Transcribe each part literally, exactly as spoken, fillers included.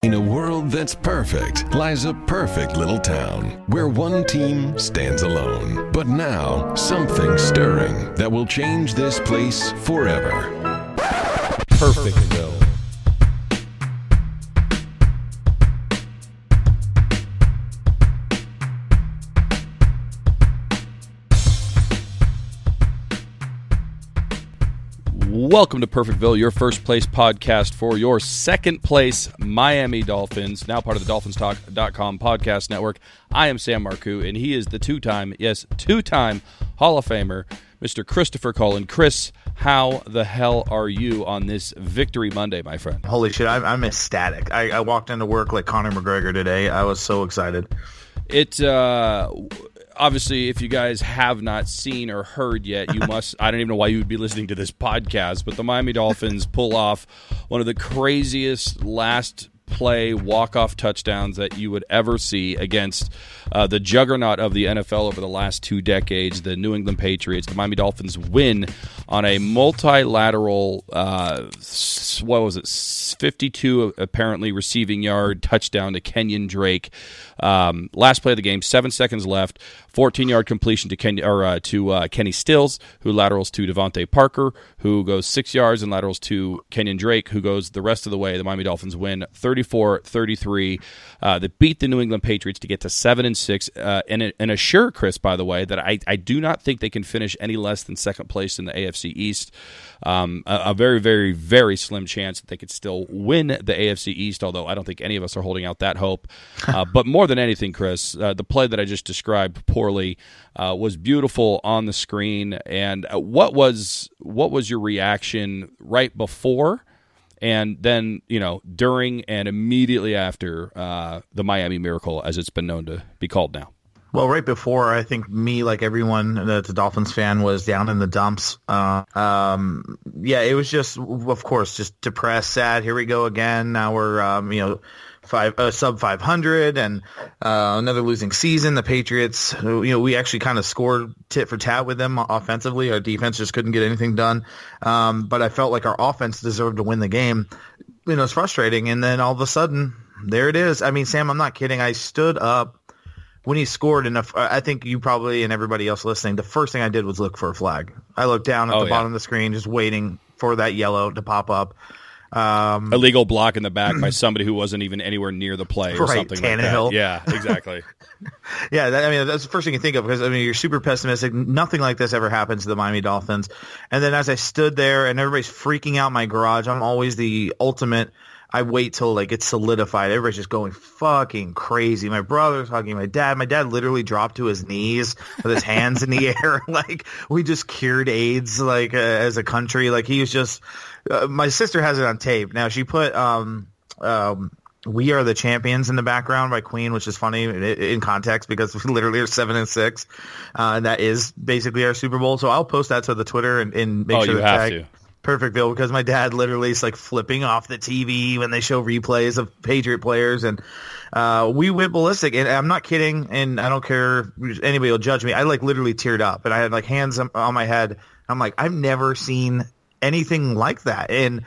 In a world that's perfect lies a perfect little town where one team stands alone. But now, something's stirring that will change this place forever. Perfectville. Welcome to Perfectville, your first place podcast for your second place Miami Dolphins, now part of the Dolphins Talk dot com podcast network. I am Sam Marcoux, and he is the two-time, yes, two-time Hall of Famer, Mister Christopher Cullen. Chris, how the hell are you on this Victory Monday, my friend? Holy shit, I'm, I'm ecstatic. I, I walked into work like Conor McGregor today. I was so excited. It, uh... Obviously, if you guys have not seen or heard yet, you must, I don't even know why you would be listening to this podcast, but the Miami Dolphins pull off one of the craziest last play walk-off touchdowns that you would ever see against uh, the juggernaut of the N F L over the last two decades, the New England Patriots. The Miami Dolphins win on a multilateral, uh, what was it, fifty-two apparently receiving yard touchdown to Kenyon Drake. Um, last play of the game, seven seconds left, fourteen-yard completion to Ken, or uh, to uh, Kenny Stills, who laterals to Devontae Parker, who goes six yards and laterals to Kenyon Drake, who goes the rest of the way. The Miami Dolphins win thirty-four thirty-three. Uh, that beat the New England Patriots to get to seven and six, uh, and, and assure Chris, by the way, that I, I do not think they can finish any less than second place in the A F C East. Um, a, a very, very, very slim chance that they could still win the A F C East, although I don't think any of us are holding out that hope. Uh, but more than anything, Chris, uh, the play that I just described poorly uh, was beautiful on the screen. And uh, what was what was your reaction right before, and then you know during and immediately after uh, the Miami Miracle, as it's been known to be called now? Well, right before, I think me, like everyone that's a Dolphins fan, was down in the dumps. Uh, um, yeah, it was just, of course, just depressed, sad. Here we go again. Now we're, um, you know, five uh, sub five hundred and uh, another losing season. The Patriots, you know, we actually kind of scored tit for tat with them offensively. Our defense just couldn't get anything done. Um, but I felt like our offense deserved to win the game. You know, it's frustrating. And then all of a sudden, there it is. I mean, Sam, I'm not kidding. I stood up when he scored, and I think you probably and everybody else listening, the first thing I did was look for a flag. I looked down at oh, the yeah. bottom of the screen, just waiting for that yellow to pop up. Um, Illegal block in the back by somebody who wasn't even anywhere near the play or right, something Tannehill. like that. Yeah, exactly. yeah, that, I mean, that's the first thing you think of because, I mean, you're super pessimistic. Nothing like this ever happens to the Miami Dolphins. And then as I stood there and everybody's freaking out in my garage, I'm always the ultimate – I wait till like it's solidified. Everybody's just going fucking crazy. My brother's hugging my dad. My dad literally dropped to his knees with his hands in the air. Like we just cured AIDS like uh, as a country. Like he was just uh, my sister has it on tape. Now she put um, um, We Are the Champions in the background by Queen, which is funny in, in context because we literally are seven and six. Uh, and that is basically our Super Bowl. So I'll post that to the Twitter and, and make oh, sure you that have tag, to. Perfectville, because my dad literally is like flipping off the T V when they show replays of Patriot players, and uh, we went ballistic. And I'm not kidding, and I don't care if anybody will judge me. I like literally teared up, and I had like hands on my head. I'm like, I've never seen anything like that. And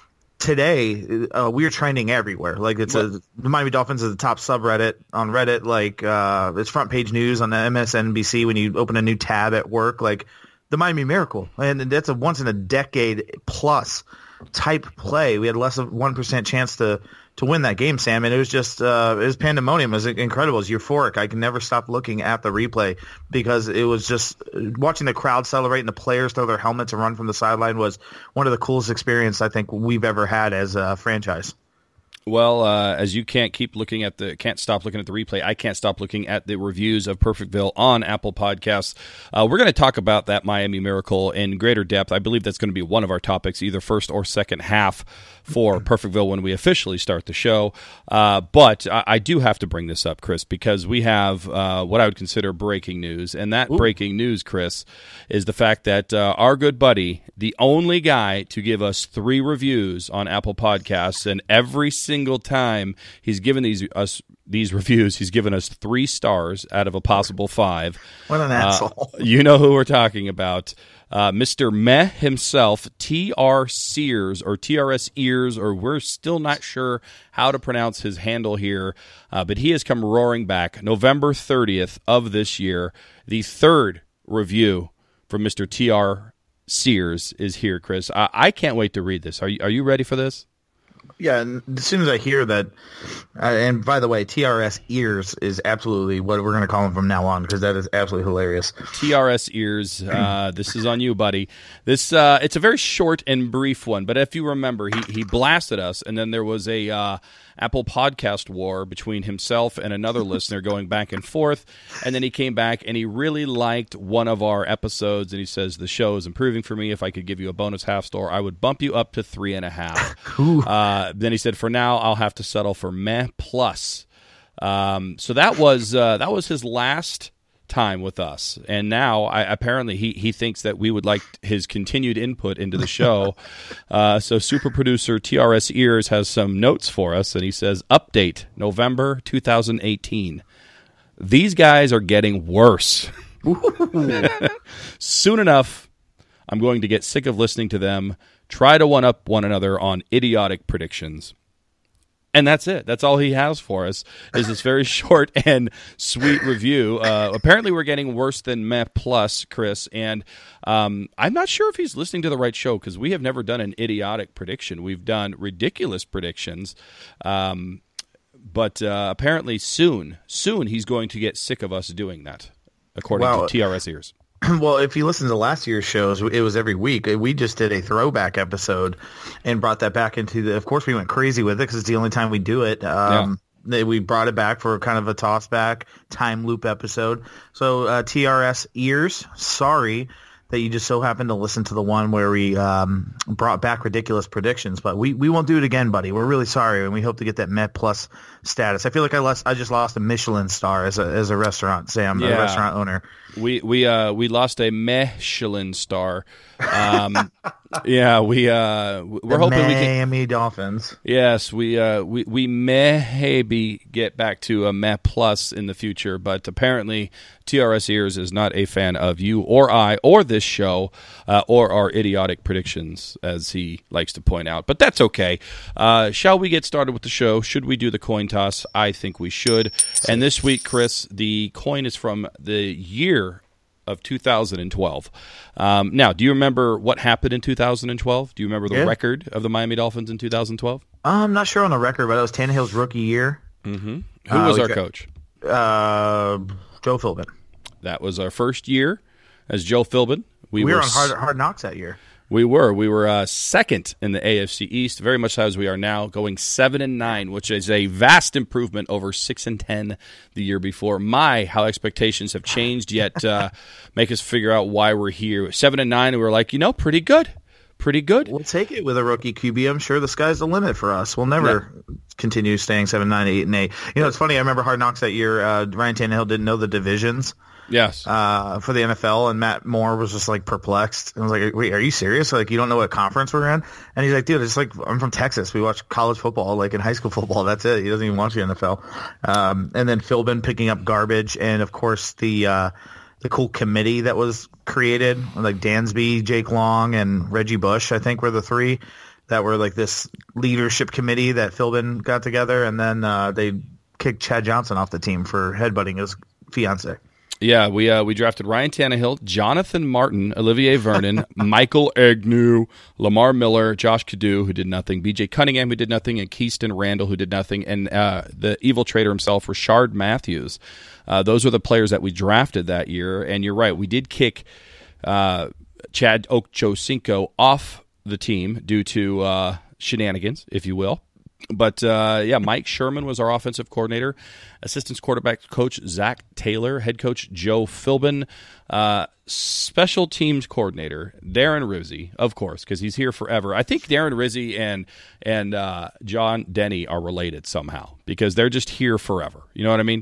today, uh, we are trending everywhere. Like it's a the Miami Dolphins is the top subreddit on Reddit. Like uh, it's front page news on the M S N B C when you open a new tab at work. Like. The Miami Miracle, and that's a once-in-a-decade plus type play. We had less of one percent chance to, to win that game, Sam, and it was just uh, it was pandemonium. It was incredible. It was euphoric. I can never stop looking at the replay because it was just watching the crowd celebrate and the players throw their helmets and run from the sideline was one of the coolest experiences I think we've ever had as a franchise. Well, uh, as you can't keep looking at the, can't stop looking at the replay, I can't stop looking at the reviews of Perfectville on Apple Podcasts. Uh, we're going to talk about that Miami Miracle in greater depth. I believe that's going to be one of our topics, either first or second half for Perfectville when we officially start the show. Uh, but I, I do have to bring this up, Chris, because we have uh, what I would consider breaking news. And that Ooh. breaking news, Chris, is the fact that uh, our good buddy, the only guy to give us three reviews on Apple Podcasts, and every single single time he's given these us these reviews, he's given us three stars out of a possible five. What an asshole. Uh, you know who we're talking about. Uh, Mister Meh himself, T R Sears, or T R S Ears, or we're still not sure how to pronounce his handle here, uh, but he has come roaring back. November thirtieth of this year, the third review from Mister T R Sears is here, Chris. I, I can't wait to read this. Are you, are you ready for this? Yeah, and as soon as I hear that, uh, and by the way, T R S Ears is absolutely what we're going to call him from now on, because that is absolutely hilarious. T R S Ears, uh, this is on you, buddy. This uh, it's a very short and brief one, but if you remember, he he blasted us, and then there was a uh, Apple Podcast war between himself and another listener going back and forth, and then he came back and he really liked one of our episodes, and he says, the show is improving for me. If I could give you a bonus half star, I would bump you up to three and a half. uh, then he said, for now, I'll have to settle for meh plus. Um, so that was uh, that was his last time with us, and now I, apparently he he thinks that we would like his continued input into the show. uh, so super producer T R S Ears has some notes for us, and he says, update November two thousand eighteen. These guys are getting worse. Soon enough, I'm going to get sick of listening to them try to one up one another on idiotic predictions. And that's it. That's all he has for us, is this very short and sweet review. Uh, apparently, we're getting worse than Meh Plus, Chris, and um, I'm not sure if he's listening to the right show, because we have never done an idiotic prediction. We've done ridiculous predictions, um, but uh, apparently soon, soon he's going to get sick of us doing that, according Wow. to T R S Ears. Well, if you listen to last year's shows, it was every week. We just did a throwback episode and brought that back into the. Of course, we went crazy with it because it's the only time we do it. Um, yeah. We brought it back for kind of a toss back time loop episode. So uh, T R S Ears, sorry that you just so happened to listen to the one where we um, brought back ridiculous predictions, but we, we won't do it again, buddy. We're really sorry, and we hope to get that Meh Plus status. I feel like I lost, I just lost a Michelin star as a as a restaurant, Sam, Yeah. a restaurant owner. We we uh we lost a Michelin star. Um, yeah, we uh we're The hoping we can. Miami Dolphins. Yes, we uh we we maybe get back to a Meh Plus in the future, but apparently T R S Ears is not a fan of you or I or this show uh, or our idiotic predictions, as he likes to point out. But that's okay. Uh, shall we get started with the show? Should we do the coin toss? I think we should. And this week, Chris, the coin is from the year of two thousand twelve. Um, now, do you remember what happened in two thousand twelve? Do you remember the Yeah. record of the Miami Dolphins in two thousand twelve? I'm not sure on the record, but it was Tannehill's rookie year. Mm-hmm. Who Uh, was we our got- coach? Uh, Joe Philbin. That was our first year as Joe Philbin. We, We, were were on hard, hard Knocks that year. We were. We were uh, second in the A F C East, very much as we are now, going seven and nine, which is a vast improvement over six and ten the year before. My, how expectations have changed, yet uh, make us figure out why we're here. Seven and nine, and we were like, you know, pretty good, pretty good. We'll take it with a rookie Q B. I'm sure the sky's the limit for us. We'll never continue staying seven, nine, eight, and eight. You know, it's funny. I remember Hard Knocks that year. Uh, Ryan Tannehill didn't know the divisions. Yes. Uh, for the N F L, and Matt Moore was just like perplexed. And I was like, "Wait, are you serious? Like, you don't know what conference we're in?" And he's like, "Dude, it's like I'm from Texas. We watch college football, like in high school football. That's it. He doesn't even watch the N F L." Um, and then Philbin picking up garbage, and of course the uh, the cool committee that was created, like Dansby, Jake Long, and Reggie Bush. I think were the three that were like this leadership committee that Philbin got together, and then uh, they kicked Chad Johnson off the team for headbutting his fiance. Yeah, we uh, we drafted Ryan Tannehill, Jonathan Martin, Olivier Vernon, Michael Agnew, Lamar Miller, Josh Cadeau, who did nothing, B J Cunningham, who did nothing, and Keyston Randall, who did nothing, and uh, the evil trader himself, Rashard Matthews. Uh, those were the players that we drafted that year, and you're right, we did kick uh, Chad Ochocinco off the team due to uh, shenanigans, if you will. But, uh, yeah, Mike Sherman was our offensive coordinator, assistant quarterback coach Zach Taylor, head coach Joe Philbin, uh, special teams coordinator Darren Rizzi, of course, because he's here forever. I think Darren Rizzi and and uh, John Denny are related somehow because they're just here forever. You know what I mean?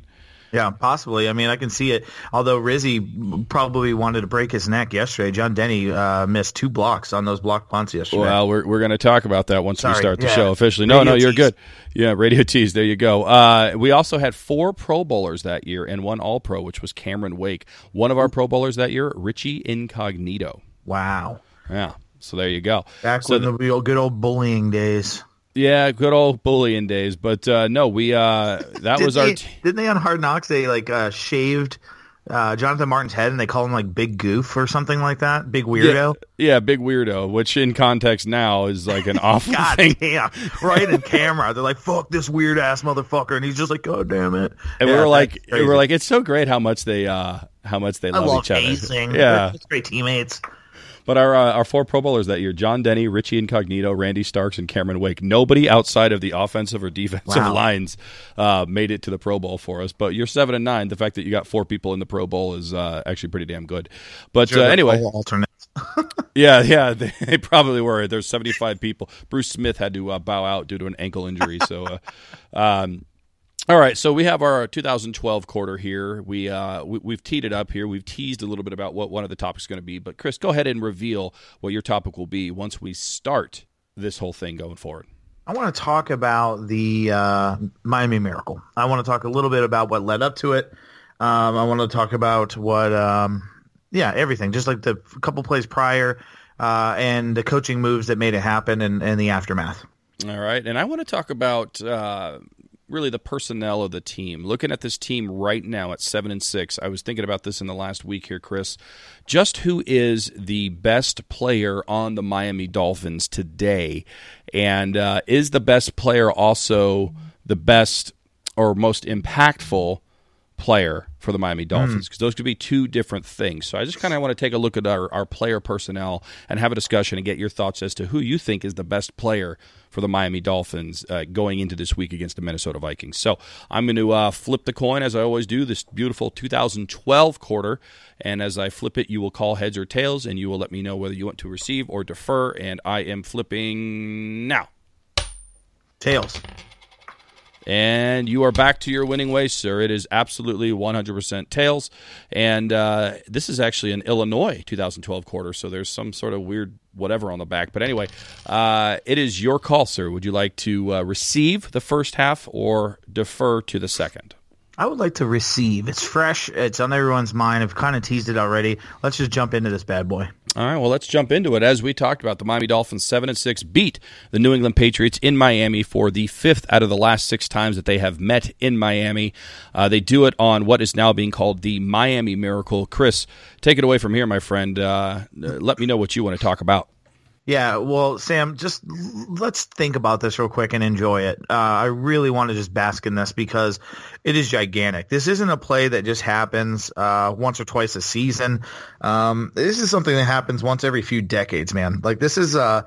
Yeah, possibly. I mean, I can see it. Although Rizzy probably wanted to break his neck yesterday. John Denny uh, missed two blocks on those block punts yesterday. Well, we're we're going to talk about that once Sorry. we start the Yeah. show officially. No, Radio no, you're tease. good. Yeah, radio tease. There you go. Uh, we also had four Pro Bowlers that year and one All Pro, which was Cameron Wake. One of our Pro Bowlers that year, Richie Incognito. Wow. Yeah. So there you go. Back so when the, the real good old bullying days. yeah, good old bullying days. But uh, no, we uh, that Did was they, our. T- didn't they on Hard Knocks? They like uh, shaved uh, Jonathan Martin's head and they call him like Big Goof or something like that. Big Weirdo. Yeah, yeah, big weirdo, which in context now is like an awful God thing. damn! Right in camera, they're like, "Fuck this weird ass motherfucker," and he's just like, "God damn it!" And Yeah, we were like, that's we crazy. were like, it's so great how much they, uh, how much they I love, love each other. acing. Yeah, They're great teammates. but our uh, our four Pro Bowlers that year: John Denny, Richie Incognito, Randy Starks, and Cameron Wake. Nobody outside of the offensive or defensive Wow. lines uh, made it to the Pro Bowl for us. But you're seven and nine. The fact that you got four people in the Pro Bowl is uh, actually pretty damn good. But Sure, uh, they're anyway, all alternates. yeah, yeah, they, they probably were. There's seventy-five people. Bruce Smith had to uh, bow out due to an ankle injury. So, uh, um, all right. So we have our two thousand twelve quarter here. We, uh, we we've teed it up here. We've teased a little bit about what one of the topics is going to be. But Chris, go ahead and reveal what your topic will be once we start this whole thing going forward. I want to talk about the uh, Miami Miracle. I want to talk a little bit about what led up to it. Um, I want to talk about what, um, yeah, everything, just like the couple plays prior uh, and the coaching moves that made it happen and, and the aftermath. All right. And I want to talk about uh, really the personnel of the team. Looking at this team right now at seven and six, I was thinking about this in the last week here, Chris. Just who is the best player on the Miami Dolphins today? And uh, is the best player also the best or most impactful player for the Miami Dolphins? Because those could be two different things. So I just kind of want to take a look at our, our player personnel and have a discussion and get your thoughts as to who you think is the best player for the Miami Dolphins uh, going into this week against the Minnesota Vikings. So I'm going to uh, flip the coin, as I always do, this beautiful two thousand twelve quarter. And as I flip it, you will call heads or tails, and you will let me know whether you want to receive or defer. And I am flipping now. Tails. And you are back to your winning ways, sir. It is absolutely one hundred percent tails. And uh, this is actually an Illinois two thousand twelve quarter, so there's some sort of weird whatever on the back. But anyway, uh, it is your call, sir. Would you like to uh, receive the first half or defer to the second? I would like to receive. It's fresh. It's on everyone's mind. I've kind of teased it already. Let's just jump into this bad boy. All right, well, let's jump into it. As we talked about, the Miami Dolphins seven and six beat the New England Patriots in Miami for the fifth out of the last six times that they have met in Miami. Uh, they do it on what is now being called the Miami Miracle. Chris, take it away from here, my friend. Uh, let me know what you want to talk about. Yeah, well, Sam, just let's think about this real quick and enjoy it. Uh, I really want to just bask in this because it is gigantic. This isn't a play that just happens uh, once or twice a season. Um, this is something that happens once every few decades, man. Like, this is a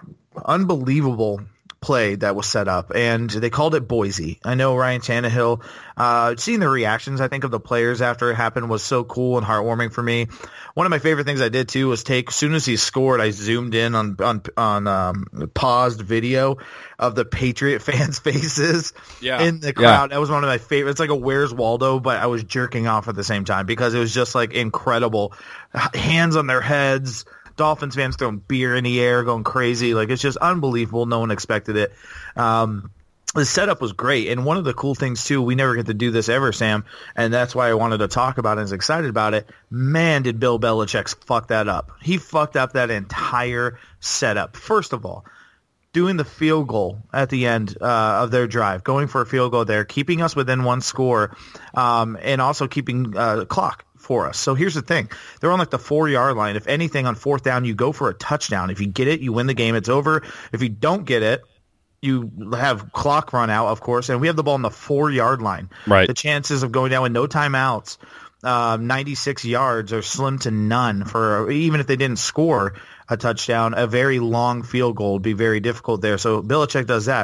unbelievable play that was set up, and they called it Boise. I know Ryan Tannehill, uh, seeing the reactions, I think, of the players after it happened was so cool and heartwarming for me. One of my favorite things I did, too, was take, as soon as he scored, I zoomed in on on, on um, paused video of the Patriot fans' faces Yeah. in the crowd. That was one of my favorites. It's like a Where's Waldo, but I was jerking off at the same time because it was just, like, incredible. Hands on their heads, Dolphins fans throwing beer in the air, going crazy. Like, it's just unbelievable. No one expected it. Um, the setup was great. And one of the cool things, too, we never get to do this ever, Sam, and that's why I wanted to talk about it and was excited about it. Man, did Bill Belichick fuck that up. He fucked up that entire setup. First of all, doing the field goal at the end uh, of their drive, going for a field goal there, keeping us within one score, um, and also keeping uh, clock for us. So here's the thing. They're on like the four-yard line. If anything, on fourth down, you go for a touchdown. If you get it, you win the game. It's over. If you don't get it, you have clock run out, of course, and we have the ball on the four-yard line. Right. The chances of going down with no timeouts, uh, ninety-six yards, are slim to none. For even if they didn't score a touchdown, a very long field goal would be very difficult there. So Belichick does that.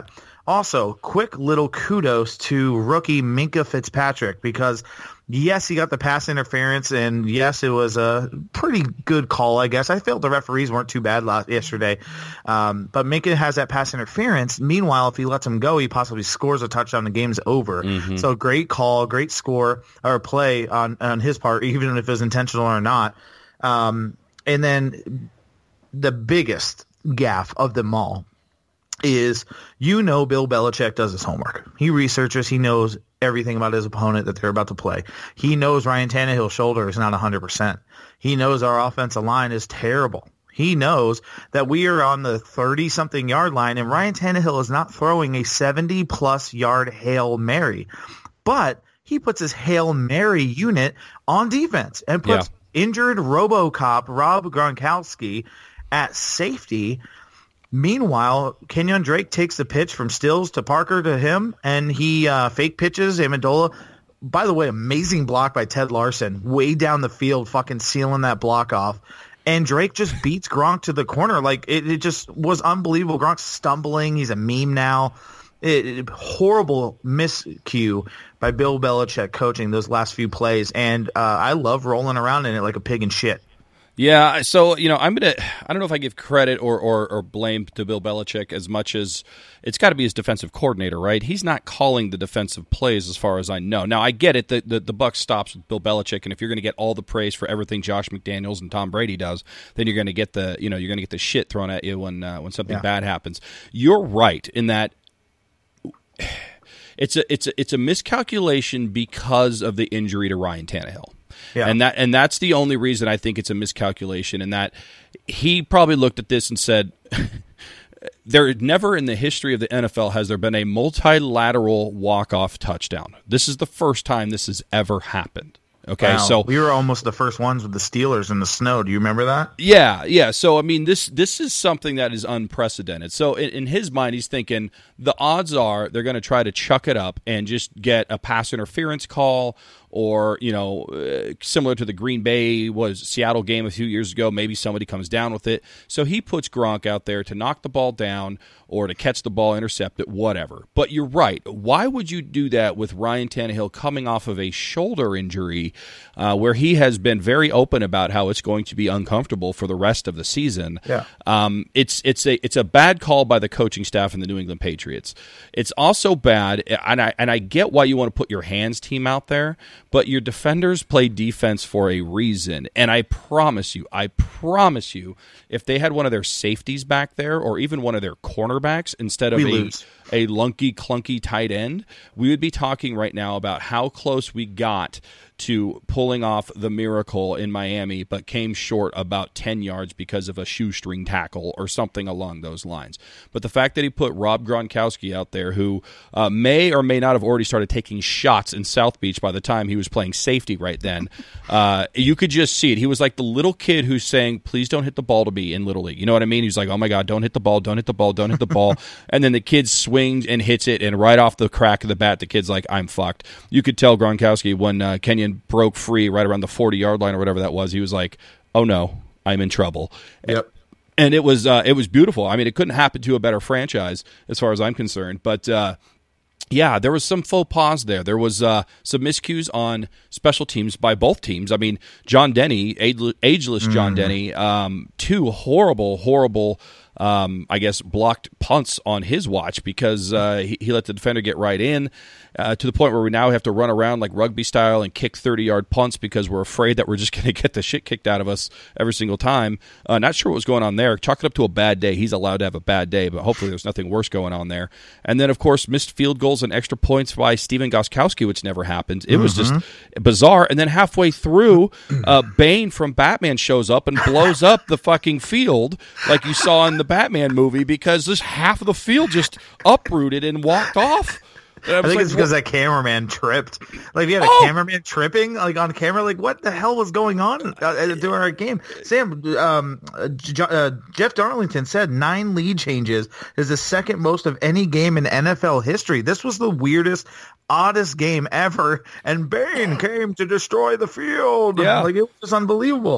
Also, quick little kudos to rookie Minkah Fitzpatrick because, yes, he got the pass interference, and yes, it was a pretty good call, I guess. I felt the referees weren't too bad last, yesterday. Um, but Minkah has that pass interference. Meanwhile, if he lets him go, he possibly scores a touchdown. The game's over. Mm-hmm. So great call, great score or play on, on his part, even if it was intentional or not. Um, and then the biggest gaffe of them all is, you know, Bill Belichick does his homework. He researches. He knows everything about his opponent that they're about to play. He knows Ryan Tannehill's shoulder is not one hundred percent. He knows our offensive line is terrible. He knows that we are on the thirty-something yard line, and Ryan Tannehill is not throwing a seventy-plus yard Hail Mary. But he puts his Hail Mary unit on defense and puts yeah. injured RoboCop Rob Gronkowski at safety. Meanwhile, Kenyon Drake takes the pitch from Stills to Parker to him, and he uh, fake pitches Amendola. By the way, amazing block by Ted Larson, way down the field, fucking sealing that block off. And Drake just beats Gronk to the corner. Like, it, it just was unbelievable. Gronk's stumbling. He's a meme now. It, it, horrible miscue by Bill Belichick coaching those last few plays. And uh, I love rolling around in it like a pig in shit. Yeah, so, you know, I'm going to – I don't know if I give credit or, or, or blame to Bill Belichick as much as it's got to be his defensive coordinator, right? He's not calling the defensive plays as far as I know. Now, I get it. The, the, the buck stops with Bill Belichick, and if you're going to get all the praise for everything Josh McDaniels and Tom Brady does, then you're going to get the, you know, you're going to get the shit thrown at you when uh, when something yeah. bad happens. You're right in that it's a, it's a, it's a miscalculation because of the injury to Ryan Tannehill. Yeah. And that and that's the only reason I think it's a miscalculation, and that he probably looked at this and said, there never in the history of the N F L has there been a multilateral walk-off touchdown. This is the first time this has ever happened. Okay, wow. So we were almost the first ones with the Steelers in the snow. Do you remember that? Yeah, yeah. So I mean, this this is something that is unprecedented. So in, in his mind, he's thinking the odds are they're going to try to chuck it up and just get a pass interference call, or, you know, uh, similar to the Green Bay was Seattle game a few years ago, maybe somebody comes down with it. So he puts Gronk out there to knock the ball down or to catch the ball, intercept it, whatever. But you're right. Why would you do that with Ryan Tannehill coming off of a shoulder injury uh, where he has been very open about how it's going to be uncomfortable for the rest of the season? Yeah. Um, it's it's a it's a bad call by the coaching staff in the New England Patriots. It's also bad, and I and I get why you want to put your hands team out there, but your defenders play defense for a reason. And I promise you, I promise you, if they had one of their safeties back there or even one of their cornerbacks instead of we a, lose. a lunky, clunky tight end, we would be talking right now about how close we got to pulling off the miracle in Miami, but came short about ten yards because of a shoestring tackle or something along those lines. But the fact that he put Rob Gronkowski out there, who uh, may or may not have already started taking shots in South Beach by the time he was playing safety right then, uh, you could just see it. He was like the little kid who's saying, please don't hit the ball to me in Little League. You know what I mean? He's like, oh my God, don't hit the ball, don't hit the ball, don't hit the ball. And then the kid swings and hits it, and right off the crack of the bat, the kid's like, I'm fucked. You could tell Gronkowski when uh, Kenyon broke free right around the forty-yard line or whatever that was, he was like, oh no, I'm in trouble. Yep. And it was uh, it was beautiful. I mean, it couldn't happen to a better franchise as far as I'm concerned. But uh, yeah, there was some faux pas there. There was uh, some miscues on special teams by both teams. I mean, John Denny, ageless John mm. Denny, um, two horrible, horrible Um, I guess, blocked punts on his watch because uh, he, he let the defender get right in uh, to the point where we now have to run around like rugby style and kick thirty-yard punts because we're afraid that we're just going to get the shit kicked out of us every single time. Uh, not sure what was going on there. Chalk it up to a bad day. He's allowed to have a bad day, but hopefully there's nothing worse going on there. And then, of course, missed field goals and extra points by Steven Gostkowski, which never happened. It mm-hmm. was just bizarre. And then halfway through, uh, Bane from Batman shows up and blows up the fucking field like you saw in the Batman movie because this half of the field just uprooted and walked off. And I, I think like, it's because that cameraman tripped. Like, you had a oh! cameraman tripping, like, on camera. Like, what the hell was going on uh, during our game? Sam, um, uh, J- uh, Jeff Darlington said nine lead changes is the second most of any game in N F L history. This was the weirdest, oddest game ever, and Bane came to destroy the field. Yeah. Like, it was just unbelievable.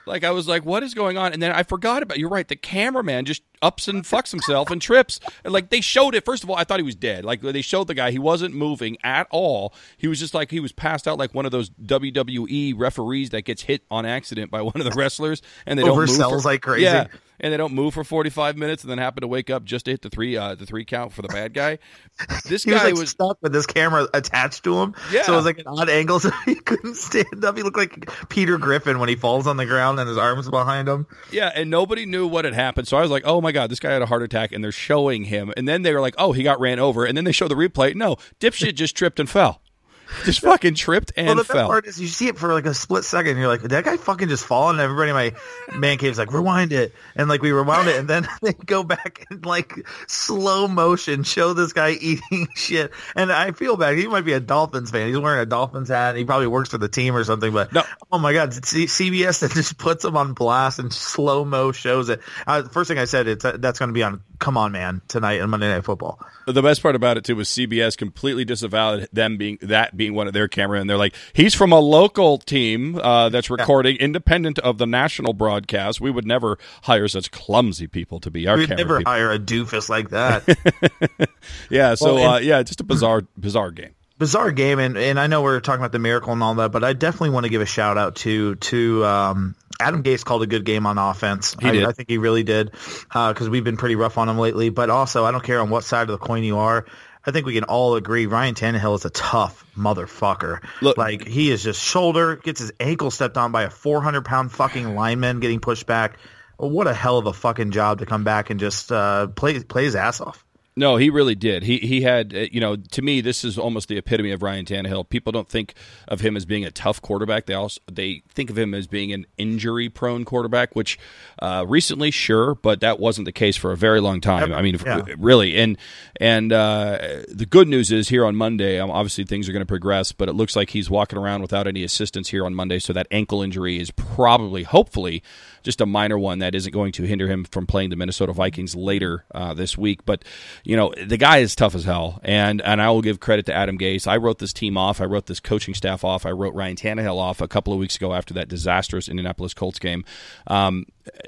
Like, I was like, what is going on? And then I forgot about, you're right, the cameraman just ups and fucks himself and trips. And, like, they showed it. First of all, I thought he was dead. Like, they showed the guy. He wasn't moving at all. He was just like, he was passed out like one of those W W E referees that gets hit on accident by one of the wrestlers. And they don't move. Oversells like crazy. Yeah. And they don't move for forty-five minutes and then happen to wake up just to hit the three uh, the three count for the bad guy. This he guy was, like, was stuck with this camera attached to him. Yeah. So it was like an odd angle, so he couldn't stand up. He looked like Peter Griffin when he falls on the ground and his arms behind him. Yeah, and nobody knew what had happened. So I was like, oh my God, this guy had a heart attack, and they're showing him. And then they were like, oh, he got ran over. And then they show the replay. No, dipshit just tripped and fell. Just fucking tripped and well, the fell. best part is you see it for like a split second. And you're like, did that guy fucking just fall? And everybody in my man cave's like, rewind it. And like we rewound it. And then they go back and like slow motion show this guy eating shit. And I feel bad. He might be a Dolphins fan. He's wearing a Dolphins hat. He probably works for the team or something. But no. Oh my God, C- CBS that just puts him on blast and slow mo shows it. Uh, first thing I said, it's uh, that's going to be on Come On Man tonight on Monday Night Football. The best part about it too was C B S completely disavowed them being that being one of their camera, and they're like, he's from a local team uh, that's recording, yeah. independent of the national broadcast. We would never hire such clumsy people to be our We'd camera never people. hire a doofus like that. yeah, so well, and- uh, yeah, just a bizarre, bizarre game. Bizarre game, and, and I know we're talking about the miracle and all that, but I definitely want to give a shout out to to um, Adam Gase called a good game on offense. He did. I, I think he really did, because uh, we've been pretty rough on him lately. But also, I don't care on what side of the coin you are. I think we can all agree Ryan Tannehill is a tough motherfucker. Look, like, he is just shoulder, gets his ankle stepped on by a four hundred pound fucking lineman getting pushed back. What a hell of a fucking job to come back and just uh, play play his ass off. No, he really did. He he had, uh, you know, to me, this is almost the epitome of Ryan Tannehill. People don't think of him as being a tough quarterback. They also they think of him as being an injury-prone quarterback, which uh, recently, sure, but that wasn't the case for a very long time. I mean, yeah. really. And and uh, the good news is here on Monday, um, obviously things are going to progress, but it looks like he's walking around without any assistance here on Monday, so that ankle injury is probably, hopefully, just a minor one that isn't going to hinder him from playing the Minnesota Vikings later uh, this week. But, you know, the guy is tough as hell, and and I will give credit to Adam Gase. I wrote this team off. I wrote this coaching staff off. I wrote Ryan Tannehill off a couple of weeks ago after that disastrous Indianapolis Colts game. Um,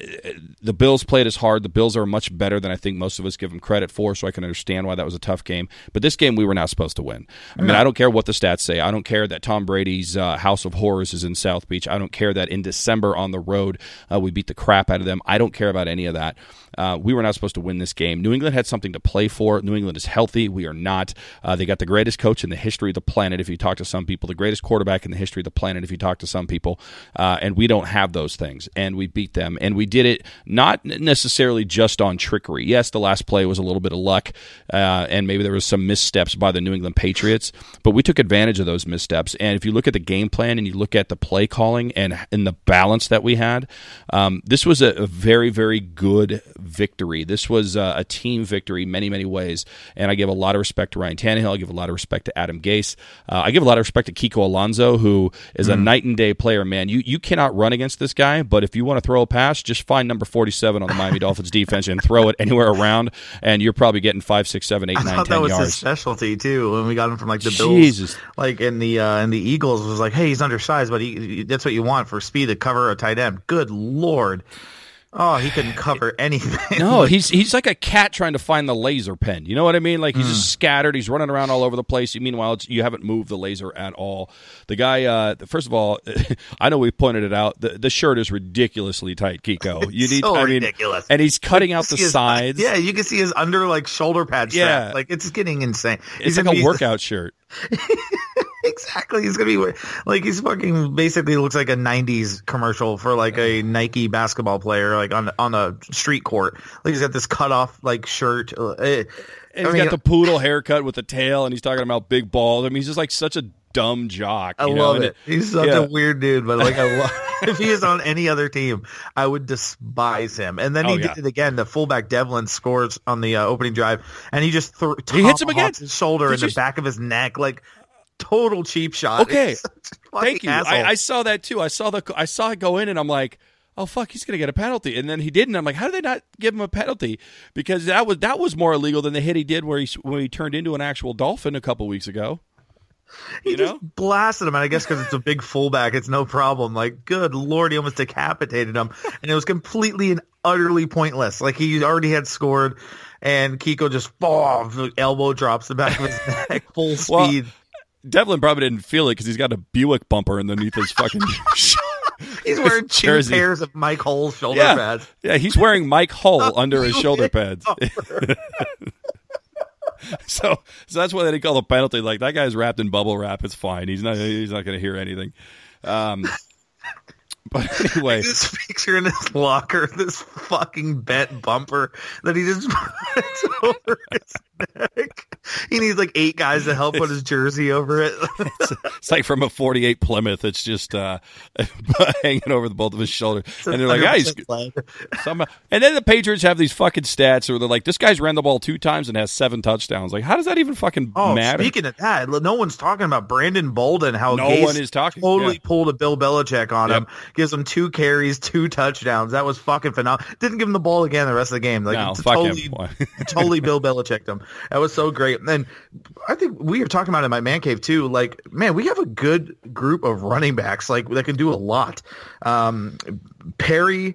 the Bills played as hard. The Bills are much better than I think most of us give them credit for, so I can understand why that was a tough game. But this game we were not supposed to win. I mean, I don't care what the stats say. I don't care that Tom Brady's uh, House of Horrors is in South Beach. I don't care that in December on the road uh, we beat the crap out of them. I don't care about any of that. Uh, we were not supposed to win this game. New England had something to play for. New England is healthy. We are not. Uh, they got the greatest coach in the history of the planet, if you talk to some people, the greatest quarterback in the history of the planet, if you talk to some people, uh, and we don't have those things, and we beat them, and we did it not necessarily just on trickery. Yes, the last play was a little bit of luck, uh, and maybe there was some missteps by the New England Patriots, but we took advantage of those missteps, and if you look at the game plan and you look at the play calling and, and the balance that we had, um, this was a, a very, very good victory. This was uh, a team victory in many, many ways, and I give a lot of respect to Ryan Tannehill. I give a lot of respect to Adam Gase. Uh, I give a lot of respect to Kiko Alonso, who is mm. a night and day player, man. You you cannot run against this guy, but if you want to throw a pass, just find number forty-seven on the Miami Dolphins defense and throw it anywhere around, and you're probably getting five, six, seven, eight, I nine, thought ten that was yards. his specialty too. When we got him from like the Jesus. Bills, like in the uh, and the Eagles was like, hey, he's undersized, but he, that's what you want for speed to cover a tight end. Good Lord. Oh, he couldn't cover anything. No, he's he's like a cat trying to find the laser pen. You know what I mean? Like he's mm. just scattered. He's running around all over the place. Meanwhile, it's, you haven't moved the laser at all. The guy, uh, first of all, I know we pointed it out. The, the shirt is ridiculously tight, Kiko. You need, so I mean, ridiculous. And he's cutting out the his, sides. Yeah, you can see his under like shoulder pad strap. Yeah. Like it's getting insane. It's he's like a be, workout shirt. Exactly. He's going to be like, he's fucking basically looks like a nineties commercial for like a Nike basketball player, like on on a street court. Like he's got this cut off like shirt. It, and he's I mean, got the poodle haircut with the tail, and he's talking about big balls. I mean, he's just like such a dumb jock. I you love know? it. it. He's such yeah. a weird dude, but like I love if he is on any other team, I would despise him. And then he oh, yeah. did it again. The fullback Devlin scores on the uh, opening drive, and he just th- he hits him again. His shoulder did in the you... back of his neck, like. Total cheap shot. Okay, thank you. I, I saw that too. I saw the I saw it go in, and I'm like, oh fuck, he's gonna get a penalty. And then he didn't. I'm like, how did they not give him a penalty? Because that was that was more illegal than the hit he did where he when he turned into an actual dolphin a couple weeks ago. He You just know? blasted him, and I guess because it's a big fullback, it's no problem. Like, good Lord, he almost decapitated him, and it was completely and utterly pointless. Like, he already had scored, and Kiko just, oh, elbow drops the back of his neck, full Well, speed. Devlin probably didn't feel it because he's got a Buick bumper underneath his fucking He's wearing two jersey. pairs of Mike Hull's shoulder yeah. pads. Yeah, he's wearing Mike Hull under his shoulder pads. so, so that's why they didn't call the penalty. Like, that guy's wrapped in bubble wrap. It's fine. He's not. He's not going to hear anything. Um, but anyway, This picture in his locker, this fucking bent bumper that he just puts over his neck. He needs like eight guys to help put his jersey over it. it's, it's like from a forty-eight Plymouth. It's just uh, hanging over the both of his shoulders, and they're like, "Yeah, he's." Somehow. And then the Patriots have these fucking stats where they're like, "This guy's ran the ball two times and has seven touchdowns." Like, how does that even fucking Oh, matter? speaking of that, no one's talking about Brandon Bolden. How No Gase one is talking, Totally yeah. pulled a Bill Belichick on Yep. him. Gives him two carries, two touchdowns. That was fucking phenomenal. Didn't give him the ball again the rest of the game. Like, No, it's fuck totally, him. totally Bill Belichicked him. That was so great. And I think we were talking about it in my man cave too. Like, man, we have a good group of running backs like that can do a lot. Um, Perry,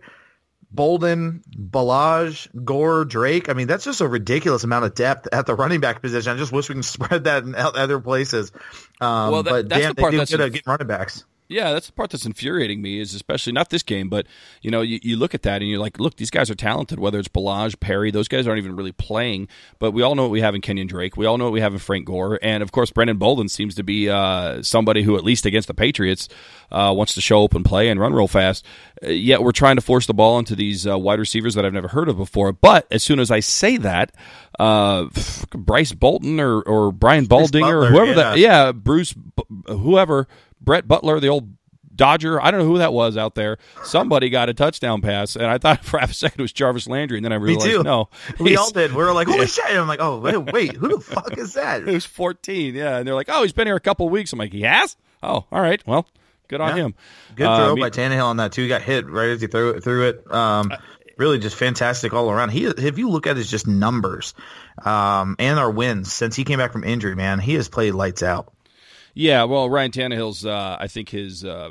Bolden, Balaj, Gore, Drake. I mean, that's just a ridiculous amount of depth at the running back position. I just wish we can spread that in other places. Um, Well, that- but that's damn, the part they do that's good inf- at getting running backs. Yeah, that's the part that's infuriating me is especially not this game, but you know, you, you look at that and you're like, look, these guys are talented. Whether it's Balaj, Perry, those guys aren't even really playing, but we all know what we have in Kenyon Drake. We all know what we have in Frank Gore, and of course, Brendan Bolden seems to be uh, somebody who, at least against the Patriots, uh, wants to show open play and run real fast. Uh, yet we're trying to force the ball into these uh, wide receivers that I've never heard of before. But as soon as I say that, uh, Bryce Bolton or or Brian Baldinger or Butler, whoever yeah. that, yeah, Bruce, whoever, Brett Butler, the old Dodger, I don't know who that was out there. Somebody got a touchdown pass, and I thought for half a second it was Jarvis Landry, and then I Me realized too. no. We he's- all did. We were like, holy shit. And I'm like, oh, wait, wait, who the fuck is that? It was fourteen, yeah. And they're like, oh, he's been here a couple of weeks. I'm like, he has? Oh, all right. Well, good on Yeah. him. Good throw Uh, by Tannehill on that too. He got hit right as he threw it. Threw it. Um, really, just fantastic all around. He, if you look at his just numbers, um, and our wins since he came back from injury, man, he has played lights out. Yeah, well, Ryan Tannehill's, uh, I think his uh,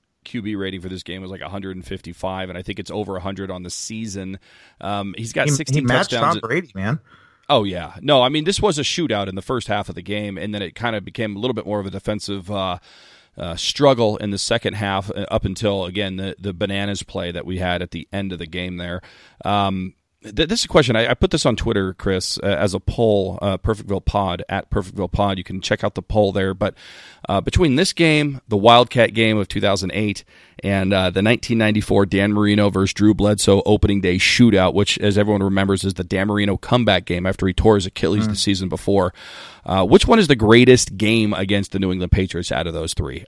Q B rating for this game was like one fifty-five, and I think it's over one hundred on the season. Um, he's got He, sixteen he matched touchdowns. Tom Brady, man. Oh, yeah. No, I mean, this was a shootout in the first half of the game, and then it kind of became a little bit more of a defensive uh, uh, struggle in the second half uh, up until, again, the, the bananas play that we had at the end of the game there. Um, th- this is a question. I, I put this on Twitter, Chris, uh, as a poll, uh, Perfectville Pod, at Perfectville Pod. You can check out the poll there. But uh, between this game, the Wildcat game of two thousand eight, and uh, the nineteen ninety-four Dan Marino versus Drew Bledsoe opening day shootout, which, as everyone remembers, is the Dan Marino comeback game after he tore his Achilles mm. the season before. Uh, which one is the greatest game against the New England Patriots out of those three?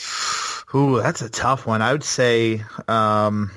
Ooh, that's a tough one. I would say, um,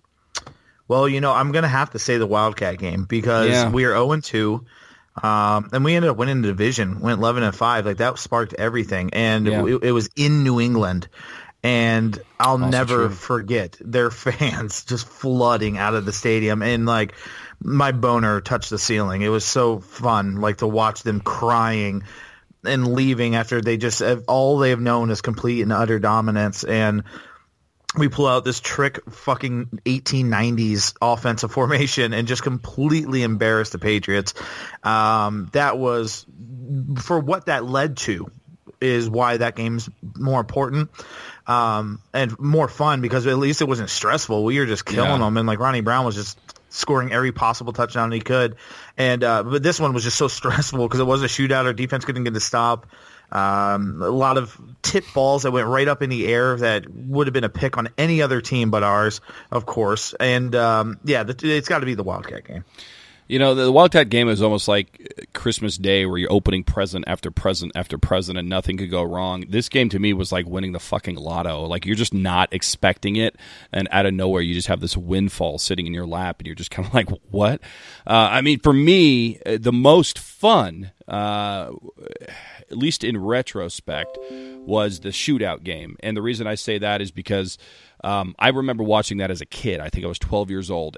well, you know, I'm going to have to say the Wildcat game because Yeah. we are oh and two. Um, and we ended up winning the division, went eleven and five. Like, that sparked everything. And Yeah. it, it was in New England. And I'll Also never true. forget their fans just flooding out of the stadium. And, like, my boner touched the ceiling. It was so fun, like, to watch them crying and leaving after they just have, all they have known is complete and utter dominance. And we pull out this trick fucking eighteen nineties offensive formation and just completely embarrass the Patriots. Um, that was, for what that led to, is why that game's more important um, and more fun, because at least it wasn't stressful. We were just killing Yeah. them, and like Ronnie Brown was just scoring every possible touchdown he could. And uh, but this one was just so stressful because it was a shootout. Our defense couldn't get to stop. Um, a lot of tip balls that went right up in the air that would have been a pick on any other team but ours, of course. And um, yeah, the, it's got to be the Wildcat game. You know, the Wildcat game is almost like Christmas Day where you're opening present after present after present and nothing could go wrong. This game to me was like winning the fucking lotto. Like, you're just not expecting it, and out of nowhere you just have this windfall sitting in your lap and you're just kind of like, what? Uh, I mean, for me, the most fun, uh, at least in retrospect, was the shootout game. And the reason I say that is because um, I remember watching that as a kid. I think I was twelve years old, and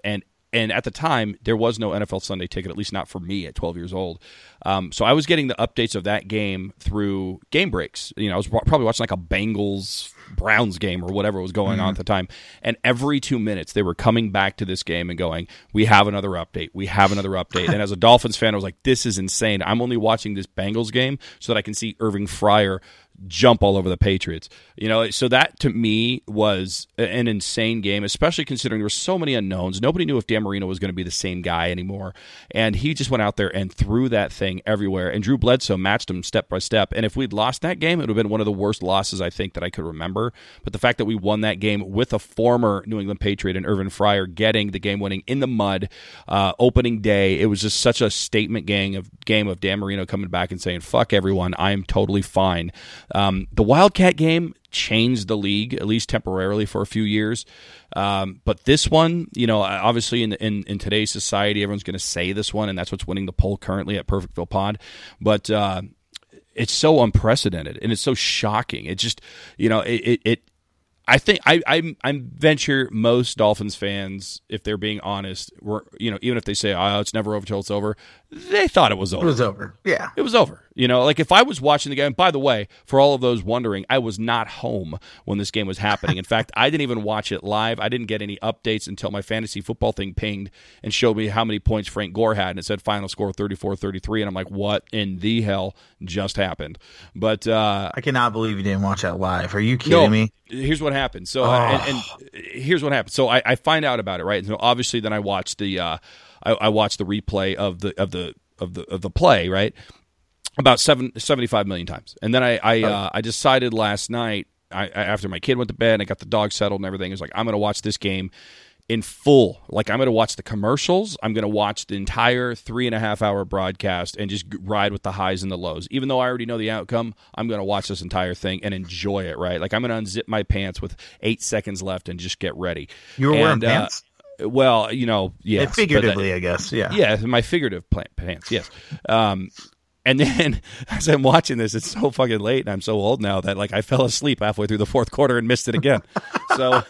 and at the time, there was no N F L Sunday Ticket, at least not for me at twelve years old. Um, so I was getting the updates of that game through game breaks. You know, I was probably watching like a Bengals Browns game or whatever was going mm-hmm. on at the time. And every two minutes, they were coming back to this game and going, we have another update. We have another update. And as a Dolphins fan, I was like, this is insane. I'm only watching this Bengals game so that I can see Irving Fryer jump all over the Patriots. You know, so that to me was an insane game, especially considering there were so many unknowns. Nobody knew if Dan Marino was going to be the same guy anymore. And he just went out there and threw that thing everywhere. And Drew Bledsoe matched him step by step. And if we'd lost that game, it would have been one of the worst losses I think that I could remember. But the fact that we won that game with a former New England Patriot and Irvin Fryer getting the game winning in the mud, uh, opening day, it was just such a statement game of, game of Dan Marino coming back and saying, fuck everyone, I'm totally fine. Um, the Wildcat game changed the league, at least temporarily, for a few years. Um, but this one, you know, obviously in, in, in today's society, everyone's going to say this one, and that's what's winning the poll currently at Perfectville Pod. But uh, it's so unprecedented, and it's so shocking. It just, you know, it, it, it I think I I I venture most Dolphins fans, if they're being honest, were, you know, even if they say, oh, it's never over till it's over, they thought it was over. It was over. Yeah. It was over. You know, like if I was watching the game, by the way, for all of those wondering, I was not home when this game was happening. In fact, I didn't even watch it live. I didn't get any updates until my fantasy football thing pinged and showed me how many points Frank Gore had, and it said final score thirty-four thirty-three, and I'm like, what in the hell just happened? But uh, I cannot believe you didn't watch that live. Are you kidding no, me? Here's what happened. So, oh. and, and here's what happened. So I, I find out about it, right? So obviously, then I watched the uh, I, I watched the replay of the of the of the of the play, right? About seven, seventy-five million times, and then I I, oh. uh, I decided last night, I, after my kid went to bed, and I got the dog settled and everything. I was like, I'm going to watch this game in full. Like, I'm going to watch the commercials. I'm going to watch the entire three and a half hour broadcast and just ride with the highs and the lows. Even though I already know the outcome, I'm going to watch this entire thing and enjoy it, right? Like, I'm going to unzip my pants with eight seconds left and just get ready. You were and, wearing uh, pants? Well, you know, yes. Figuratively, that, I guess, yeah. Yeah, my figurative pants, yes. Um, and then as I'm watching this, it's so fucking late, and I'm so old now that, like, I fell asleep halfway through the fourth quarter and missed it again. So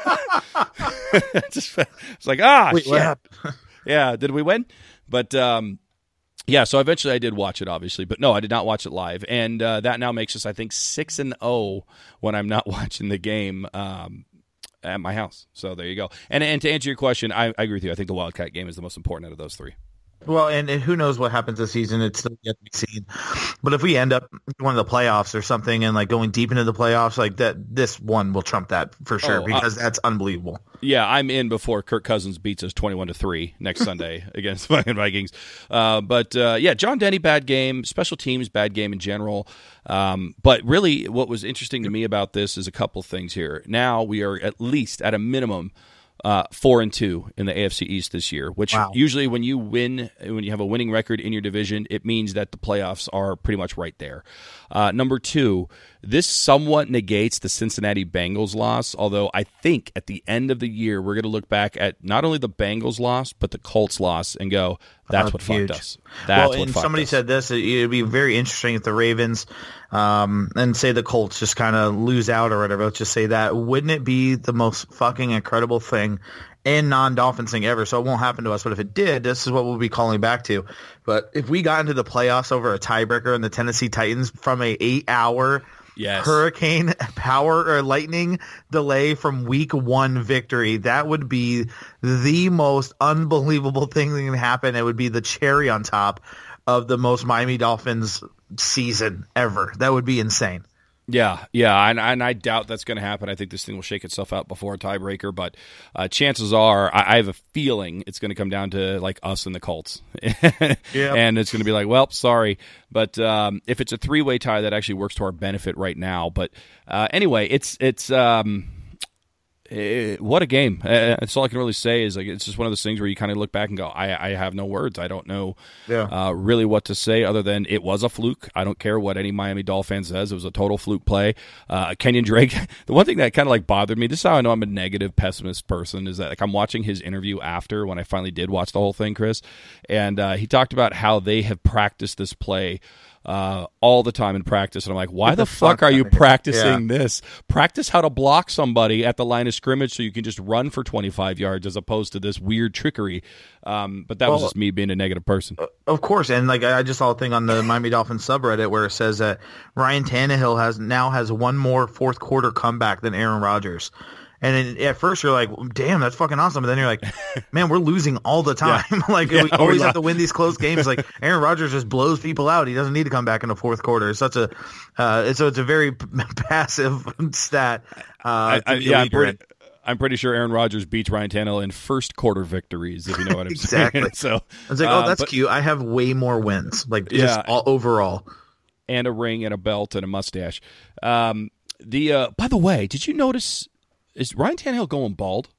just, it's like, ah, Wait, shit. What happened? Yeah, did we win? But um, yeah, so eventually I did watch it, obviously, but no, I did not watch it live, and uh, that now makes us, I think, six and zero when I'm not watching the game um, at my house. So there you go. And and to answer your question, I, I agree with you. I think the Wildcat game is the most important out of those three. Well, and, and who knows what happens this season? It's still yet to be seen. But if we end up going to the playoffs or something and like going deep into the playoffs, like that, this one will trump that for sure, oh, because uh, that's unbelievable. Yeah, I'm in before Kirk Cousins beats us twenty-one to three next Sunday against the fucking Vikings. Uh, but uh, yeah, John Denny, bad game. Special teams, bad game in general. Um, but really, what was interesting to me about this is a couple things here. Now we are at least at a minimum Uh, four and two in the A F C East this year, which wow. usually when you win, when you have a winning record in your division, it means that the playoffs are pretty much right there. Uh, number two, this somewhat negates the Cincinnati Bengals loss, although I think at the end of the year, we're going to look back at not only the Bengals loss, but the Colts loss and go, that's uh, what huge. fucked us. That's well, what and fucked somebody us. said this, it would be very interesting if the Ravens um, and say the Colts just kind of lose out or whatever. Let's just say that. Wouldn't it be the most fucking incredible thing in non-Dolphins thing ever? So it won't happen to us, but if it did, this is what we'll be calling back to. But if we got into the playoffs over a tiebreaker in the Tennessee Titans from a eight-hour yes. hurricane power or lightning delay from week one victory, that would be the most unbelievable thing that can happen. It would be the cherry on top of the most Miami Dolphins season ever. That would be insane. Yeah, yeah, and, and I doubt that's going to happen. I think this thing will shake itself out before a tiebreaker, but uh, chances are, I, I have a feeling it's going to come down to like us and the Colts, yep. And it's going to be like, well, sorry, but um, if it's a three-way tie, that actually works to our benefit right now. But uh, anyway, it's it's. Um, It, what a game. Uh, that's all I can really say is like it's just one of those things where you kind of look back and go, I, I have no words. I don't know yeah. uh, really what to say other than it was a fluke. I don't care what any Miami Dolphin says. It was a total fluke play. Uh, Kenyon Drake, the one thing that kind of like bothered me, this is how I know I'm a negative pessimist person, is that like I'm watching his interview after when I finally did watch the whole thing, Chris, and uh, he talked about how they have practiced this play uh, all the time in practice. And I'm like, why the fuck are you practicing yeah. this? Practice how to block somebody at the line of scrimmage so you can just run for twenty-five yards as opposed to this weird trickery. Um, but that well, was just me being a negative person. Of course. And like I just saw a thing on the Miami Dolphins subreddit where it says that Ryan Tannehill has now has one more fourth quarter comeback than Aaron Rodgers. And at first you're like, damn, that's fucking awesome. But then you're like, man, we're losing all the time. Yeah. like yeah, we always have to win these close games. Like Aaron Rodgers just blows people out. He doesn't need to come back in the fourth quarter. It's such a, uh, so it's a very passive stat. Uh, I, I, yeah, I'm pretty, I'm pretty sure Aaron Rodgers beats Ryan Tannehill in first quarter victories, if you know what I'm exactly. saying. So I was like, oh, uh, that's but, cute. I have way more wins, like just yeah, all, overall. And a ring and a belt and a mustache. Um, the uh, by the way, did you notice? Is Ryan Tannehill going bald?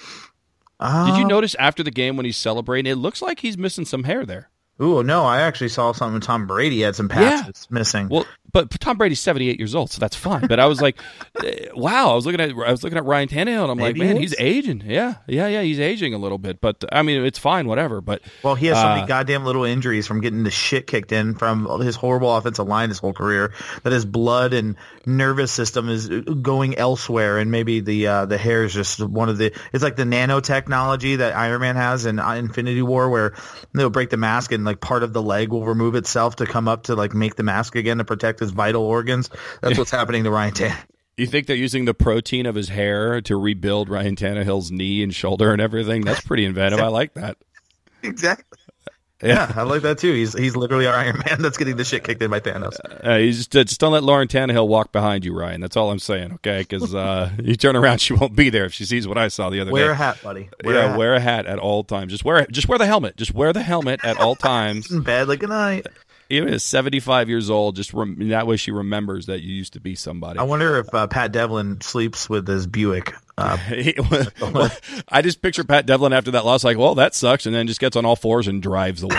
Uh, Did you notice after the game when he's celebrating, it looks like he's missing some hair there. Ooh, no, I actually saw something. Tom Brady had some patches yeah. missing. Well, but Tom Brady's seventy-eight years old, so that's fine. But I was like, wow, I was looking at I was looking at Ryan Tannehill, and I'm Maybe like, man, he's aging. Yeah, yeah, yeah, he's aging a little bit. But I mean, it's fine, whatever. But well, he has so uh, many goddamn little injuries from getting the shit kicked in from his horrible offensive line his whole career that his blood and nervous system is going elsewhere, and maybe the uh, the hair is just one of the. It's like the nanotechnology that Iron Man has in Infinity War, where they'll break the mask and like part of the leg will remove itself to come up to like make the mask again to protect his vital organs. That's what's happening to Ryan Tannehill. You think they're using the protein of his hair to rebuild Ryan Tannehill's knee and shoulder and everything? That's pretty inventive. I like that. Exactly. Yeah, I like that too. He's he's literally our Iron Man that's getting the shit kicked in by Thanos. Uh, you just, uh, just don't let Lauren Tannehill walk behind you, Ryan. That's all I'm saying, okay? Because uh, you turn around, she won't be there if she sees what I saw the other wear day. Wear a hat, buddy. Wear yeah, a hat. wear a hat at all times. Just wear just wear the helmet. Just wear the helmet at all times. In bed like a night. Even at seventy-five years old, just rem- that way she remembers that you used to be somebody. I wonder if uh, Pat Devlin sleeps with his Buick. Uh, well, I just picture Pat Devlin after that loss like, well, that sucks, and then just gets on all fours and drives away.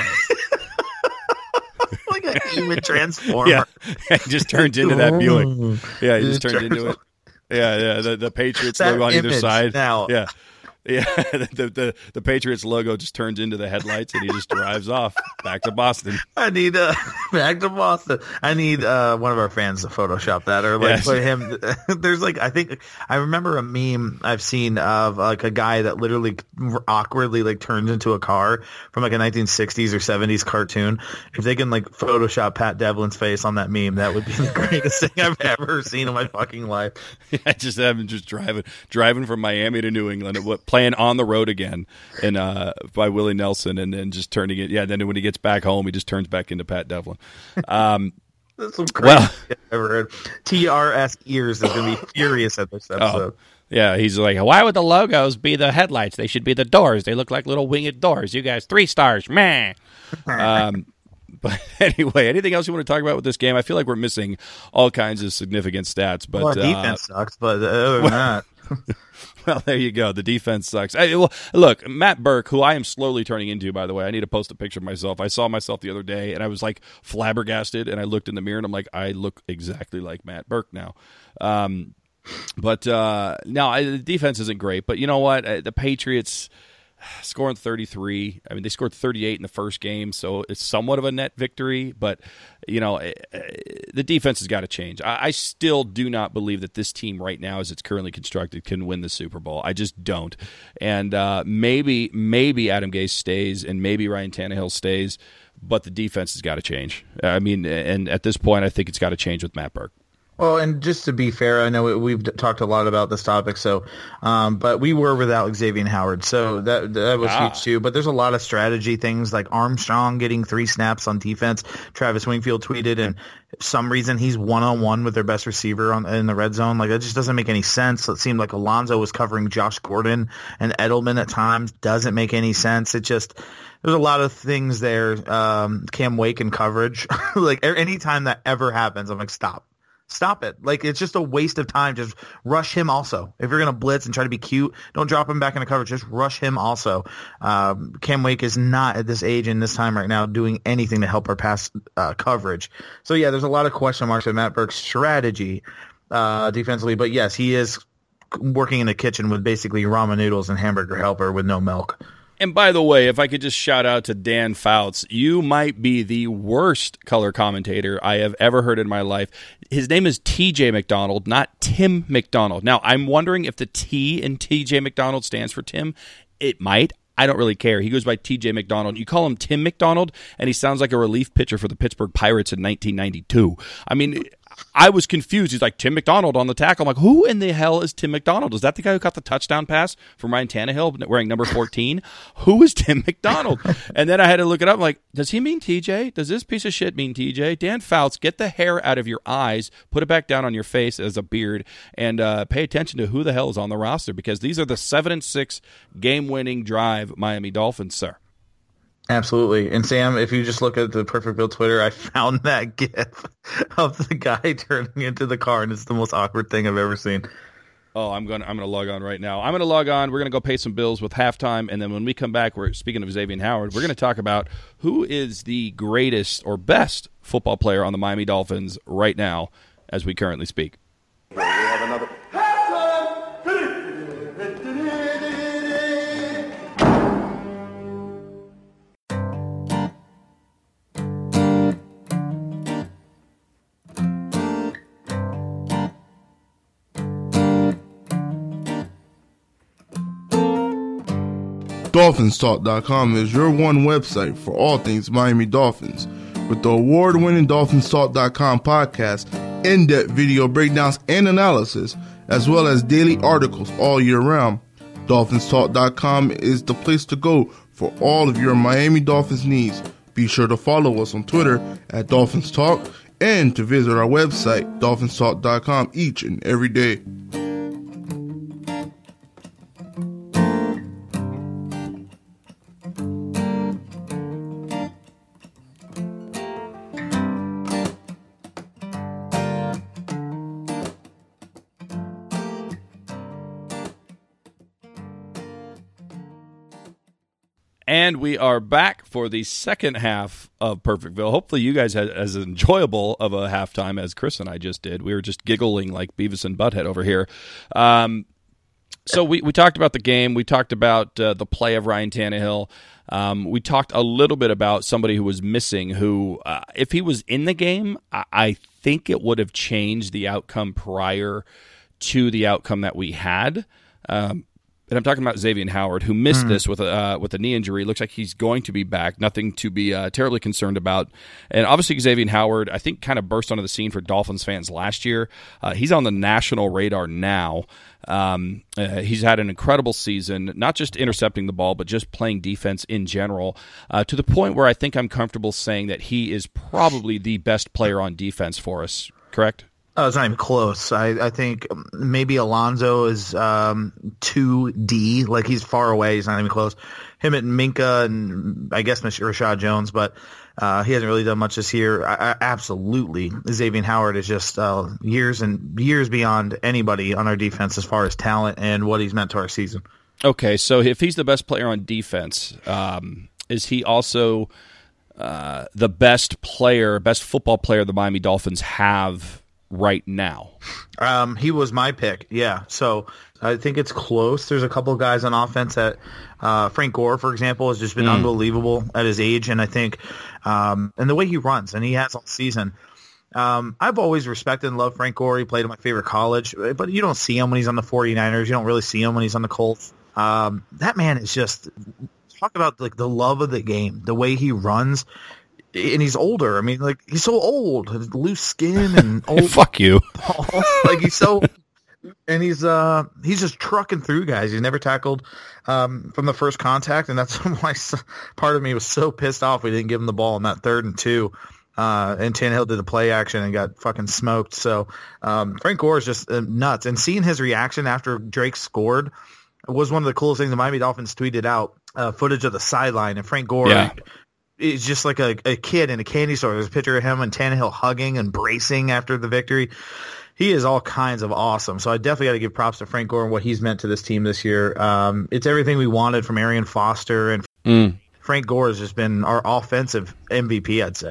Like a human transformer. Yeah, he just turns into that Buick. Yeah, he just turns into it. Yeah, yeah, the, the Patriots that logo on either side. Now. Yeah. Yeah, the, the the Patriots logo just turns into the headlights, and he just drives off back to Boston. I need uh, back to Boston. I need uh, one of our fans to Photoshop that or like yes. put him. There's like I think I remember a meme I've seen of like a guy that literally awkwardly like turns into a car from like a nineteen sixties or seventies cartoon. If they can like Photoshop Pat Devlin's face on that meme, that would be the greatest thing I've ever seen in my fucking life. Yeah, just have him just driving driving from Miami to New England. What? Playing On the Road Again and uh, by Willie Nelson, and then just turning it. Yeah, then when he gets back home, he just turns back into Pat Devlin. Um, That's some crazy well, shit I've ever heard. T R S ears is going to be furious at this episode. Oh, yeah, he's like, why would the logos be the headlights? They should be the doors. They look like little winged doors. You guys, three stars, man. um, But anyway, anything else you want to talk about with this game? I feel like we're missing all kinds of significant stats. But well, defense uh, sucks, but other than that. Well, there you go. The defense sucks. I, well, look, Matt Burke, who I am slowly turning into, by the way. I need to post a picture of myself. I saw myself the other day, and I was like flabbergasted, and I looked in the mirror, and I'm like, I look exactly like Matt Burke now. Um, but uh, no, I, the defense isn't great. But you know what? The Patriots scoring thirty-three. I mean, they scored thirty-eight in the first game, so it's somewhat of a net victory. But, you know, the defense has got to change. I, I still do not believe that this team right now, as it's currently constructed, can win the Super Bowl. I just don't. And uh, maybe maybe Adam Gase stays and maybe Ryan Tannehill stays, but the defense has got to change. I mean, and at this point, I think it's got to change with Matt Burke. Well, and just to be fair, I know we've talked a lot about this topic, so, um, but we were without Xavier Howard, so that that was ah. huge too. But there's a lot of strategy things like Armstrong getting three snaps on defense. Travis Wingfield tweeted, and for some reason he's one on one with their best receiver on, in the red zone. Like that just doesn't make any sense. It seemed like Alonzo was covering Josh Gordon and Edelman at times. Doesn't make any sense. It just there's a lot of things there. Um, Cam Wake in coverage, like anytime that ever happens, I'm like, stop. Stop it. Like, it's just a waste of time. Just rush him also. If you're going to blitz and try to be cute, don't drop him back into coverage. Just rush him also. Um, Cam Wake is not at this age and this time right now doing anything to help our pass uh, coverage. So, yeah, there's a lot of question marks with Matt Burke's strategy uh, defensively. But, yes, he is working in the kitchen with basically ramen noodles and hamburger helper with no milk. And by the way, if I could just shout out to Dan Fouts, you might be the worst color commentator I have ever heard in my life. His name is T J McDonald, not Tim McDonald. Now, I'm wondering if the T in T J McDonald stands for Tim. It might. I don't really care. He goes by T J McDonald. You call him Tim McDonald, and he sounds like a relief pitcher for the Pittsburgh Pirates in nineteen ninety-two. I mean, I was confused. He's like, Tim McDonald on the tackle. I'm like, who in the hell is Tim McDonald? Is that the guy who caught the touchdown pass from Ryan Tannehill wearing number fourteen? Who is Tim McDonald? And then I had to look it up. I'm like, does he mean T J? Does this piece of shit mean T J? Dan Fouts, get the hair out of your eyes, put it back down on your face as a beard, and uh, pay attention to who the hell is on the roster, because these are the seven and six game-winning drive Miami Dolphins, sir. Absolutely. And Sam, if you just look at the Perfect Bill Twitter, I found that gif of the guy turning into the car, and it's the most awkward thing I've ever seen. Oh, I'm going to I'm going to log on right now. I'm going to log on. We're going to go pay some bills with halftime, and then when we come back, we're speaking of Xavier Howard, we're going to talk about who is the greatest or best football player on the Miami Dolphins right now as we currently speak. We have another Dolphins Talk dot com is your one website for all things Miami Dolphins. With the award-winning Dolphins Talk dot com podcast, in-depth video breakdowns and analysis, as well as daily articles all year round, Dolphins Talk dot com is the place to go for all of your Miami Dolphins needs. Be sure to follow us on Twitter at Dolphins Talk and to visit our website, Dolphins Talk dot com, each and every day. And we are back for the second half of Perfectville. Hopefully you guys had as enjoyable of a halftime as Chris and I just did. We were just giggling like Beavis and Butthead over here. Um, so we, we talked about the game. We talked about uh, the play of Ryan Tannehill. Um, we talked a little bit about somebody who was missing who, uh, if he was in the game, I, I think it would have changed the outcome prior to the outcome that we had. Um And I'm talking about Xavier Howard, who missed mm. this with a uh, with a knee injury. Looks like he's going to be back. Nothing to be uh, terribly concerned about. And obviously Xavier Howard, I think, kind of burst onto the scene for Dolphins fans last year. Uh, he's on the national radar now. Um, uh, he's had an incredible season, not just intercepting the ball, but just playing defense in general, uh, to the point where I think I'm comfortable saying that he is probably the best player on defense for us. Correct? Oh, it's not even close. I, I think maybe Alonzo is um, two D, like he's far away. He's not even close. Him and Minka and I guess Rashad Jones, but uh, he hasn't really done much this year. I, I, absolutely, Xavier Howard is just uh, years and years beyond anybody on our defense as far as talent and what he's meant to our season. Okay, so if he's the best player on defense, um, is he also uh, the best player, best football player the Miami Dolphins have right now? Um, he was my pick, yeah. So I think it's close. There's a couple of guys on offense that uh, Frank Gore, for example, has just been mm. unbelievable at his age, and I think um, and the way he runs, and he has all season. Um, I've always respected and loved Frank Gore. He played at my favorite college, but you don't see him when he's on the 49ers. You don't really see him when he's on the Colts. Um, that man is just talk about like the love of the game, the way he runs. And he's older. I mean, like, he's so old. Loose skin and old. Fuck you. Like, he's so – and he's uh he's just trucking through guys. He's never tackled um, from the first contact, and that's why part of me was so pissed off we didn't give him the ball in that third and two. Uh, and Tannehill did the play action and got fucking smoked. So um, Frank Gore is just uh, nuts. And seeing his reaction after Drake scored was one of the coolest things. The Miami Dolphins tweeted out uh, footage of the sideline, and Frank Gore yeah. – it's just like a, a kid in a candy store. There's a picture of him and Tannehill hugging and bracing after the victory. He is all kinds of awesome. So I definitely got to give props to Frank Gore and what he's meant to this team this year. Um, it's everything we wanted from Arian Foster, and mm. Frank Gore has just been our offensive M V P, I'd say.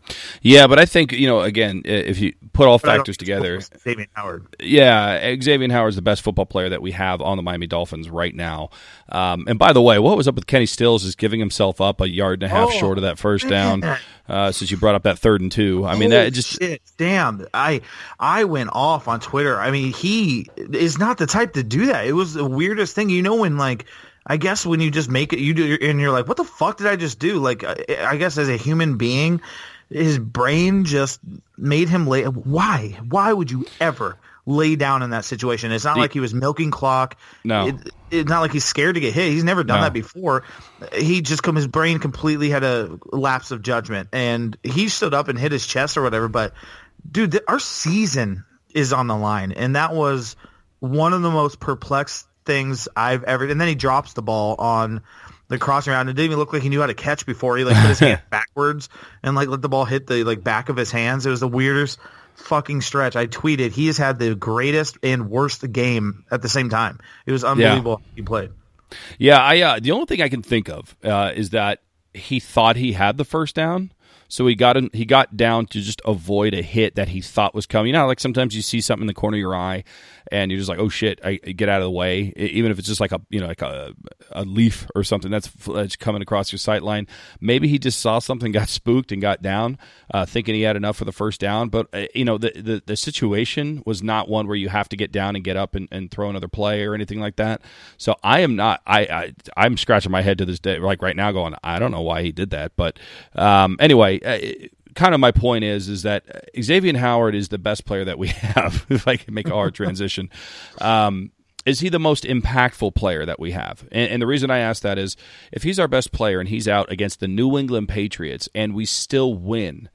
Yeah, but I think, you know, again, if you put all But I don't factors think together, it's Xavier Howard. yeah, Xavier Howard's the best football player that we have on the Miami Dolphins right now. Um, and by the way, what was up with Kenny Stills is giving himself up a yard and a half Oh, short of that first man. down. Uh, since you brought up that third and two, I mean, Holy that just shit, damn. I I went off on Twitter. I mean, he is not the type to do that. It was the weirdest thing. You know, when like I guess when you just make it, you do, and you're like, what the fuck did I just do? Like, I, I guess as a human being, his brain just made him lay. Why? Why would you ever lay down in that situation? It's not The- like he was milking clock. No. It, it's not like he's scared to get hit. He's never done No. that before. He just come. His brain completely had a lapse of judgment, and he stood up and hit his chest or whatever. But dude, the, our season is on the line, and that was one of the most perplexed things I've ever. And then he drops the ball on the crossing route. It didn't even look like he knew how to catch before he like put his hand backwards and like let the ball hit the like back of his hands. It was the weirdest fucking stretch. I tweeted he has had the greatest and worst game at the same time. It was unbelievable how he played. Yeah, I uh, the only thing I can think of uh, is that he thought he had the first down, so he got in, he got down to just avoid a hit that he thought was coming. You know, like sometimes you see something in the corner of your eye, and you're just like, "Oh shit!" I I get out of the way, even if it's just like a you know like a, a leaf or something that's, that's coming across your sight line. Maybe he just saw something, got spooked, and got down, uh, thinking he had enough for the first down. But uh, you know, the, the the situation was not one where you have to get down and get up and, and throw another play or anything like that. So I am not. I, I I'm scratching my head to this day, like right now, going, I don't know why he did that. But um, anyway. Uh, Kind of my point is is that Xavier Howard is the best player that we have, if I can make a hard transition. Um, is he the most impactful player that we have? And, and the reason I ask that is if he's our best player and he's out against the New England Patriots and we still win,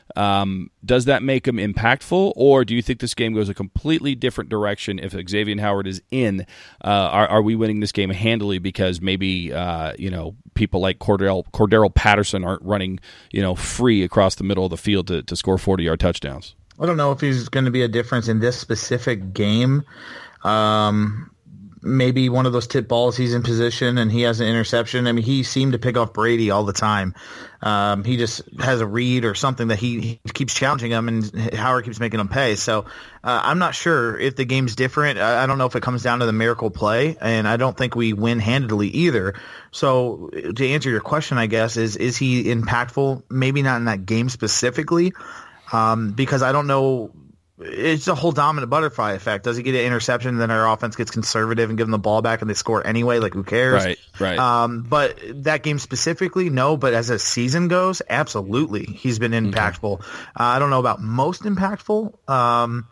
um, does that make him impactful, or do you think this game goes a completely different direction if Xavier Howard is in? Uh, are, are we winning this game handily because maybe uh, you know people like Cordell Cordero Patterson aren't running you know free across the middle of the field to, to score forty-yard touchdowns? I don't know if he's going to be a difference in this specific game. Um, maybe one of those tip balls, he's in position and he has an interception. I mean, he seemed to pick off Brady all the time. Um, he just has a read or something that he, he keeps challenging him, and Howard keeps making him pay. So uh, I'm not sure if the game's different. I, I don't know if it comes down to the miracle play, and I don't think we win handedly either. So to answer your question, I guess, is is he impactful? Maybe not in that game specifically, um, because I don't know. It's a whole dominant butterfly effect. Does he get an interception, and then our offense gets conservative and give them the ball back and they score anyway? Like, who cares? Right, right. Um, but that game specifically, no. But as a season goes, absolutely, he's been impactful. Uh, I don't know about most impactful. Um,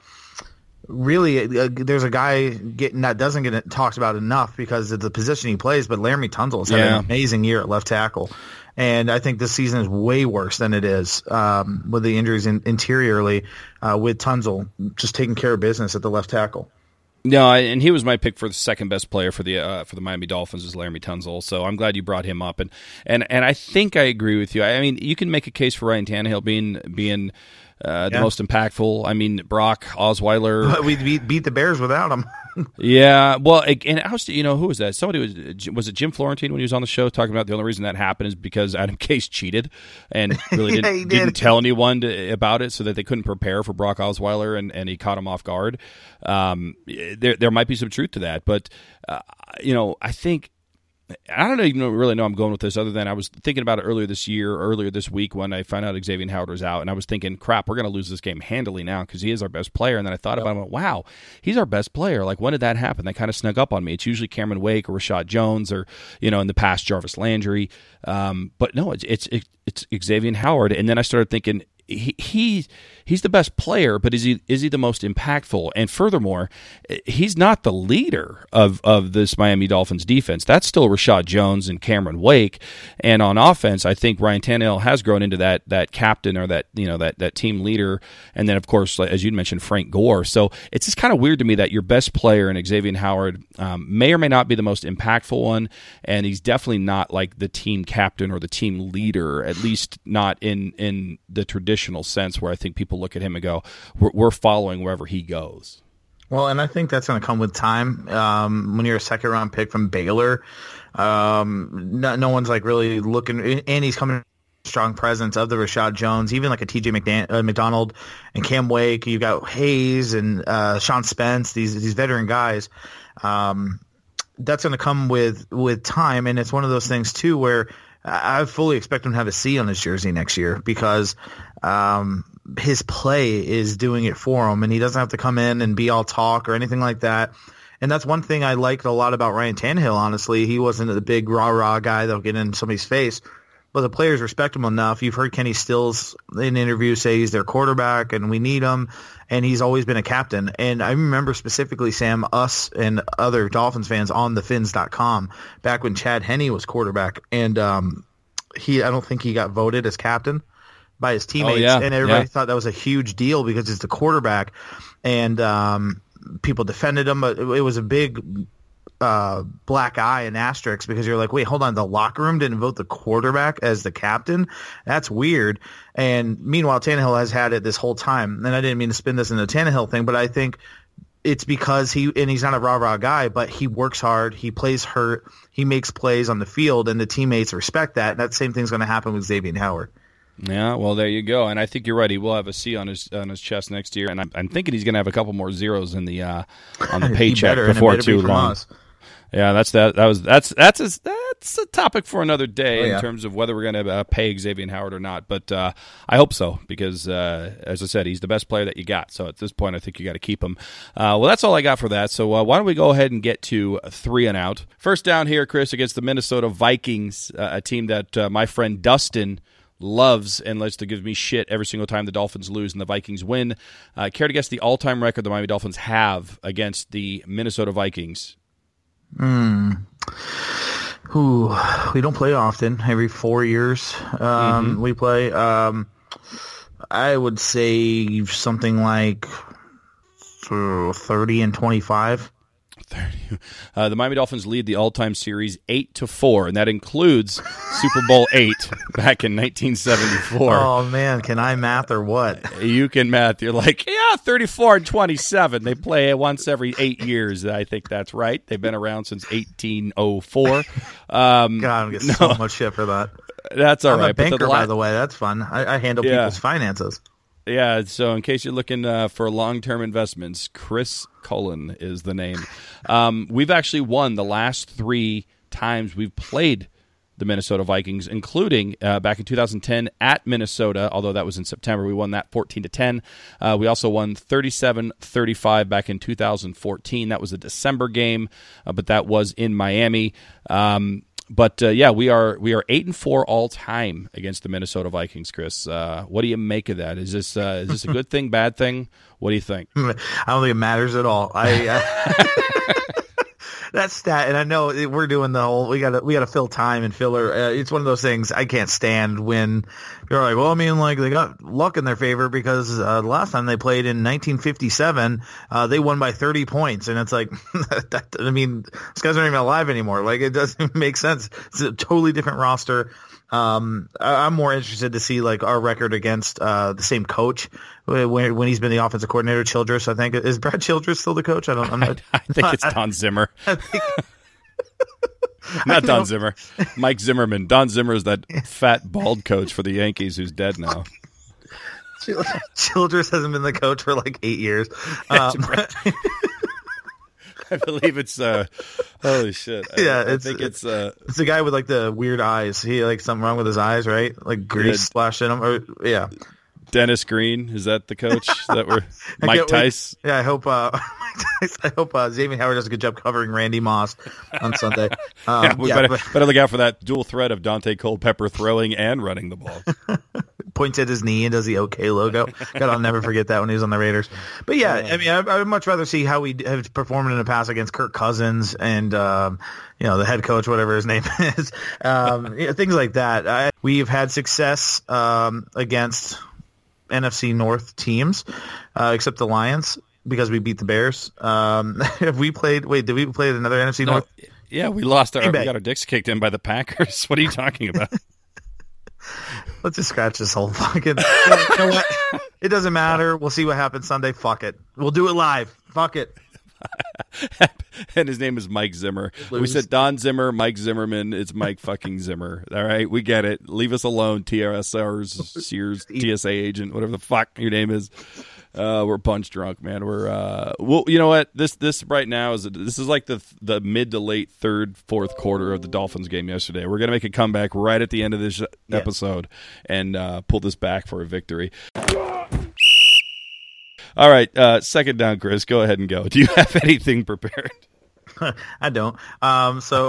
really, uh, there's a guy getting that doesn't get talked about enough because of the position he plays. But Laramie Tunsil has had Yeah. an amazing year at left tackle. And I think this season is way worse than it is um, with the injuries in, interiorly uh, with Tunsil just taking care of business at the left tackle. No, I- and he was my pick for the second best player for the uh, for the Miami Dolphins is Laramie Tunsil. So I'm glad you brought him up, and and and I think I agree with you. I mean, you can make a case for Ryan Tannehill being being uh, the Yeah. most impactful. I mean, Brock Osweiler. We beat, beat the Bears without him. Yeah, well, and I was, you know, who was that? Somebody was was it Jim Florentine when he was on the show talking about the only reason that happened is because Adam Case cheated and really Yeah, didn't, he did. didn't tell anyone to, about it, so that they couldn't prepare for Brock Osweiler, and, and he caught him off guard. Um, there there might be some truth to that, but uh, you know, I think. I don't even really know I'm going with this other than I was thinking about it earlier this year, earlier this week when I found out Xavier Howard was out, and I was thinking, crap, we're going to lose this game handily now because he is our best player. And then I thought about it, I went, wow, he's our best player. Like, when did that happen? That kind of snuck up on me. It's usually Cameron Wake or Rashad Jones or, you know, in the past, Jarvis Landry. Um, but no, it's, it's, it's Xavier Howard. And then I started thinking, he, he he's the best player, but is he is he the most impactful? And furthermore, he's not the leader of, of this Miami Dolphins defense. That's still Rashad Jones and Cameron Wake. And on offense, I think Ryan Tannehill has grown into that that captain or that you know that that team leader. And then of course, as you mentioned, Frank Gore. So it's just kind of weird to me that your best player in Xavier Howard um, may or may not be the most impactful one, and he's definitely not like the team captain or the team leader. At least not in in the traditional sense where I think people look at him and go, we're, we're following wherever he goes. Well, and I think that's going to come with time. Um, when you're a second round pick from Baylor, um, no, no one's like really looking, and he's coming strong presence of the Rashad Jones, even like a T J McDan- uh, McDonald and Cam Wake. You've got Hayes and uh, Sean Spence, these these veteran guys. Um, that's going to come with with time, and it's one of those things too where I fully expect him to have a C on his jersey next year because um, his play is doing it for him, and he doesn't have to come in and be all talk or anything like that. And that's one thing I liked a lot about Ryan Tannehill, honestly. He wasn't the big rah-rah guy that'll get in somebody's face. But the players respect him enough. You've heard Kenny Stills in interviews say he's their quarterback and we need him, and he's always been a captain. And I remember specifically, Sam, us and other Dolphins fans on the fins dot com back when Chad Henne was quarterback, and um, he I don't think he got voted as captain by his teammates, oh, yeah. and everybody yeah. thought that was a huge deal because it's the quarterback, and um, people defended him, but it was a big uh, black eye and asterisk because you're like, wait, hold on, the locker room didn't vote the quarterback as the captain? That's weird. And meanwhile, Tannehill has had it this whole time. And I didn't mean to spin this in the Tannehill thing, but I think it's because he, and he's not a rah-rah guy, but he works hard, he plays hurt, he makes plays on the field, and the teammates respect that. And that same thing's going to happen with Xavier Howard. Yeah, well, there you go. And I think you're right. He will have a C on his on his chest next year, and I'm, I'm thinking he's going to have a couple more zeros in the uh, on the paycheck better, before be too long. Us. Yeah, that's that. That was that's that's a, that's a topic for another day oh, yeah. in terms of whether we're going to uh, pay Xavier Howard or not. But uh, I hope so because, uh, as I said, he's the best player that you got. So at this point, I think you got to keep him. Uh, well, that's all I got for that. So uh, why don't we go ahead and get to three and out? First down here, Chris, against the Minnesota Vikings, uh, a team that uh, my friend Dustin loves and likes to give me shit every single time the Dolphins lose and the Vikings win. Uh, care to guess the all-time record the Miami Dolphins have against the Minnesota Vikings? Hmm. Ooh, we don't play often. Every four years, um, mm-hmm. we play. Um, I would say something like thirty and twenty-five. thirty. Uh, the Miami Dolphins lead the all-time series eight to four, and that includes Super Bowl eight back in nineteen seventy-four. Oh man, can I math or what? You can math. You're like, yeah, thirty-four and twenty-seven. They play once every eight years. I think that's right. They've been around since eighteen oh four. Um, God, I get no, so much shit for that. That's all I'm right. a banker, but the by la- the way. That's fun. I, I handle yeah. people's finances. Yeah, so in case you're looking uh, for long-term investments, Chris Cullen is the name. Um, we've actually won the last three times we've played the Minnesota Vikings, including uh, back in two thousand ten at Minnesota, although that was in September. We won that fourteen to ten. Uh, we also won thirty-seven thirty-five back in two thousand fourteen. That was a December game, uh, but that was in Miami. Um But uh, yeah, we are we are eight and four all time against the Minnesota Vikings. Chris, uh, what do you make of that? Is this uh, is this a good thing, bad thing? What do you think? I don't think it matters at all. I uh, that stat, and I know we're doing the whole. We got to we got to fill time and filler. Uh, it's one of those things I can't stand when you're like, well, I mean, like they got luck in their favor because uh, the last time they played in nineteen fifty-seven, uh, they won by thirty points, and it's like, that, I mean, these guys aren't even alive anymore. Like it doesn't make sense. It's a totally different roster. Um, I, I'm more interested to see like our record against uh, the same coach when, when he's been the offensive coordinator. Childress, I think, is Brad Childress still the coach? I don't. I'm not, I, I think it's Don Zimmer. I think, Not Don Zimmer. Mike Zimmerman. Don Zimmer is that fat, bald coach for the Yankees who's dead now. Childress hasn't been the coach for like eight years. Um, I believe it's uh, holy shit. Yeah, I, I it's, think it's uh, it's the guy with like the weird eyes. He like something wrong with his eyes, right? Like grease yeah. splashed in him. Or, yeah. Dennis Green, is that the coach that we're Mike Tice? Yeah, I hope uh, Mike Tice, I hope uh, Xavier Howard does a good job covering Randy Moss on Sunday. Um, yeah, we yeah, better, but, better look out for that dual threat of Dante Culpepper throwing and running the ball. Points at his knee and does the OK logo. God, I'll never forget that when he was on the Raiders. But yeah, I mean, I, I would much rather see how we have performed in the past against Kirk Cousins and um, you know the head coach, whatever his name is, um, you know, things like that. I, we've had success um, against N F C North teams, uh, except the Lions because we beat the Bears. Um, have we played? Wait, did we play another N F C no, North? Yeah, we lost our. We got our dicks kicked in by the Packers. What are you talking about? Let's just scratch this whole fucking. You know what? It doesn't matter. We'll see what happens Sunday. Fuck it. We'll do it live. Fuck it. and his name is Mike Zimmer. We said Don Zimmer, Mike Zimmerman. It's Mike fucking Zimmer. All right, we get it. Leave us alone, T R S R's, Sears, T S A agent, whatever the fuck your name is. Uh, we're punch drunk, man. We're uh, well, you know what? This this right now is this is like the the mid to late third, fourth quarter of the Dolphins game yesterday. We're gonna make a comeback right at the end of this yeah. episode and uh, pull this back for a victory. All right, uh, second down, Chris. Go ahead and go. Do you have anything prepared? I don't. Um, so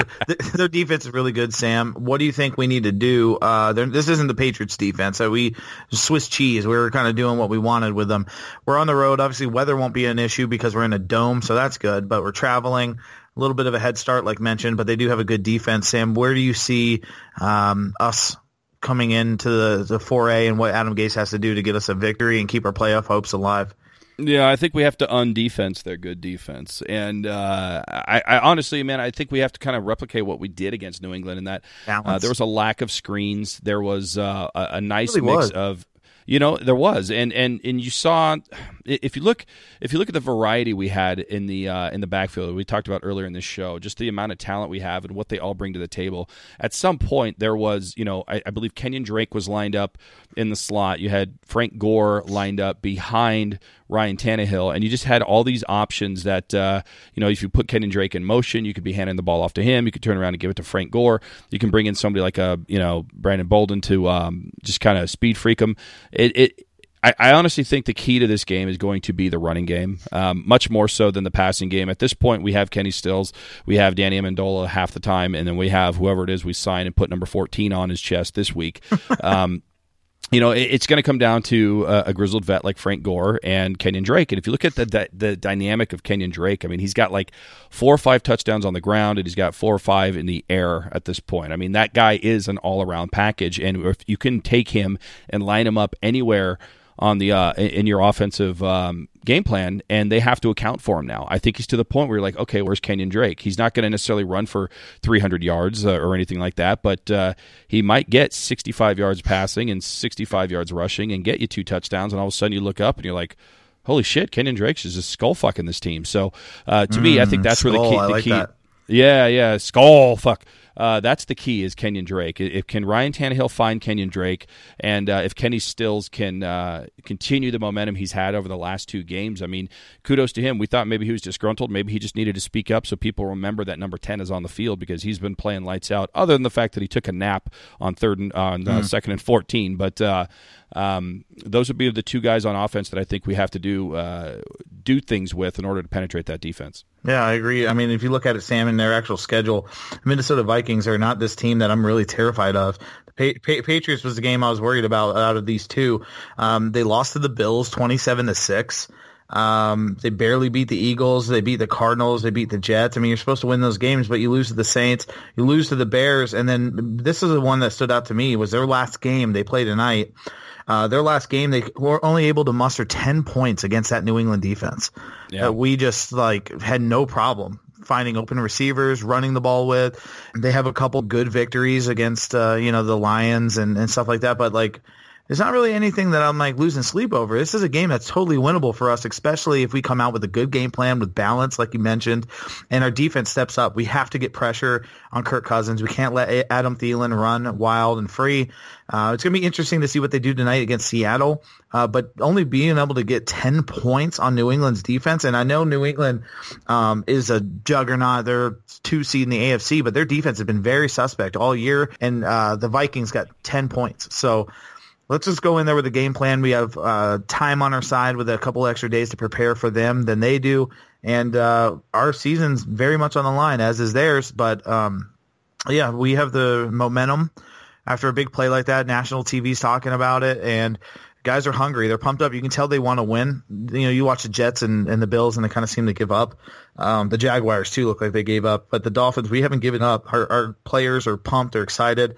their defense is really good, Sam. What do you think we need to do? Uh, this isn't the Patriots defense. So we Swiss cheese. We were kind of doing what we wanted with them. We're on the road. Obviously, weather won't be an issue because we're in a dome, so that's good. But we're traveling. A little bit of a head start, like mentioned, but they do have a good defense. Sam, where do you see um, us coming into the, the four A and what Adam Gase has to do to get us a victory and keep our playoff hopes alive? Yeah, I think we have to undefense their good defense. And uh, I, I honestly, man, I think we have to kind of replicate what we did against New England in that uh, there was a lack of screens. There was uh, a, a nice really mix was. of You know, there was, and and and you saw if you look if you look at the variety we had in the uh, in the backfield we talked about earlier in this show, just the amount of talent we have and what they all bring to the table. At some point, there was, you know, I, I believe Kenyon Drake was lined up in the slot. You had Frank Gore lined up behind Ryan Tannehill, and you just had all these options that, uh, you know, if you put Kenyon Drake in motion, you could be handing the ball off to him. You could turn around and give it to Frank Gore. You can bring in somebody like a, you know, Brandon Bolden to um, just kind of speed freak him. It, it I, I honestly think the key to this game is going to be the running game, um, much more so than the passing game. At this point, we have Kenny Stills, we have Danny Amendola half the time, and then we have whoever it is we sign and put number fourteen on his chest this week. Um, You know, it's going to come down to a, a grizzled vet like Frank Gore and Kenyon Drake. And if you look at the, the the dynamic of Kenyon Drake, I mean, he's got like four or five touchdowns on the ground, and he's got four or five in the air at this point. I mean, that guy is an all-around package. And if you can take him and line him up anywhere on the uh, in your offensive um, game plan, and they have to account for him now. I think he's to the point where you're like, okay, where's Kenyon Drake? He's not going to necessarily run for three hundred yards uh, or anything like that, but uh, he might get sixty-five yards passing and sixty-five yards rushing and get you two touchdowns, and all of a sudden you look up and you're like, holy shit, Kenyon Drake's is just skull fucking this team. So uh, to mm, me, I think that's skull, where the key. I the like key that. Yeah, yeah, skull fuck. Uh, that's the key is Kenyon Drake. If can Ryan Tannehill find Kenyon Drake, and uh, if Kenny Stills can uh, continue the momentum he's had over the last two games, I mean, kudos to him. We thought maybe he was disgruntled. Maybe he just needed to speak up so people remember that number ten is on the field because he's been playing lights out, other than the fact that he took a nap on third and on uh, mm. second and fourteen. But uh, um, those would be the two guys on offense that I think we have to do uh, do things with in order to penetrate that defense. Yeah, I agree. I mean, if you look at it, Sam, in their actual schedule, Minnesota Vikings are not this team that I'm really terrified of. The pa- pa- Patriots was the game I was worried about out of these two. Um, they lost to the Bills twenty-seven to six. Um, they barely beat the Eagles. They beat the Cardinals. They beat the Jets. I mean, you're supposed to win those games, but you lose to the Saints. You lose to the Bears. And then this is the one that stood out to me was their last game they played tonight. Uh, their last game, they were only able to muster ten points against that New England defense. Yeah. Uh, we just like had no problem finding open receivers, running the ball with. They have a couple good victories against, uh, you know, the Lions and, and stuff like that. But like, there's not really anything that I'm like losing sleep over. This is a game that's totally winnable for us, especially if we come out with a good game plan with balance, like you mentioned, and our defense steps up. We have to get pressure on Kirk Cousins. We can't let Adam Thielen run wild and free. Uh, it's going to be interesting to see what they do tonight against Seattle, uh, but only being able to get ten points on New England's defense. And I know New England um, is a juggernaut. They're two seed in the A F C, but their defense has been very suspect all year, and uh, the Vikings got ten points. So let's just go in there with a game plan. We have uh, time on our side with a couple extra days to prepare for them than they do. And uh, our season's very much on the line, as is theirs. But, um, yeah, we have the momentum after a big play like that. National T V's talking about it, and guys are hungry. They're pumped up. You can tell they want to win. You know, you watch the Jets and, and the Bills, and they kind of seem to give up. Um, the Jaguars, too, look like they gave up. But the Dolphins, we haven't given up. Our, our players are pumped. They're excited.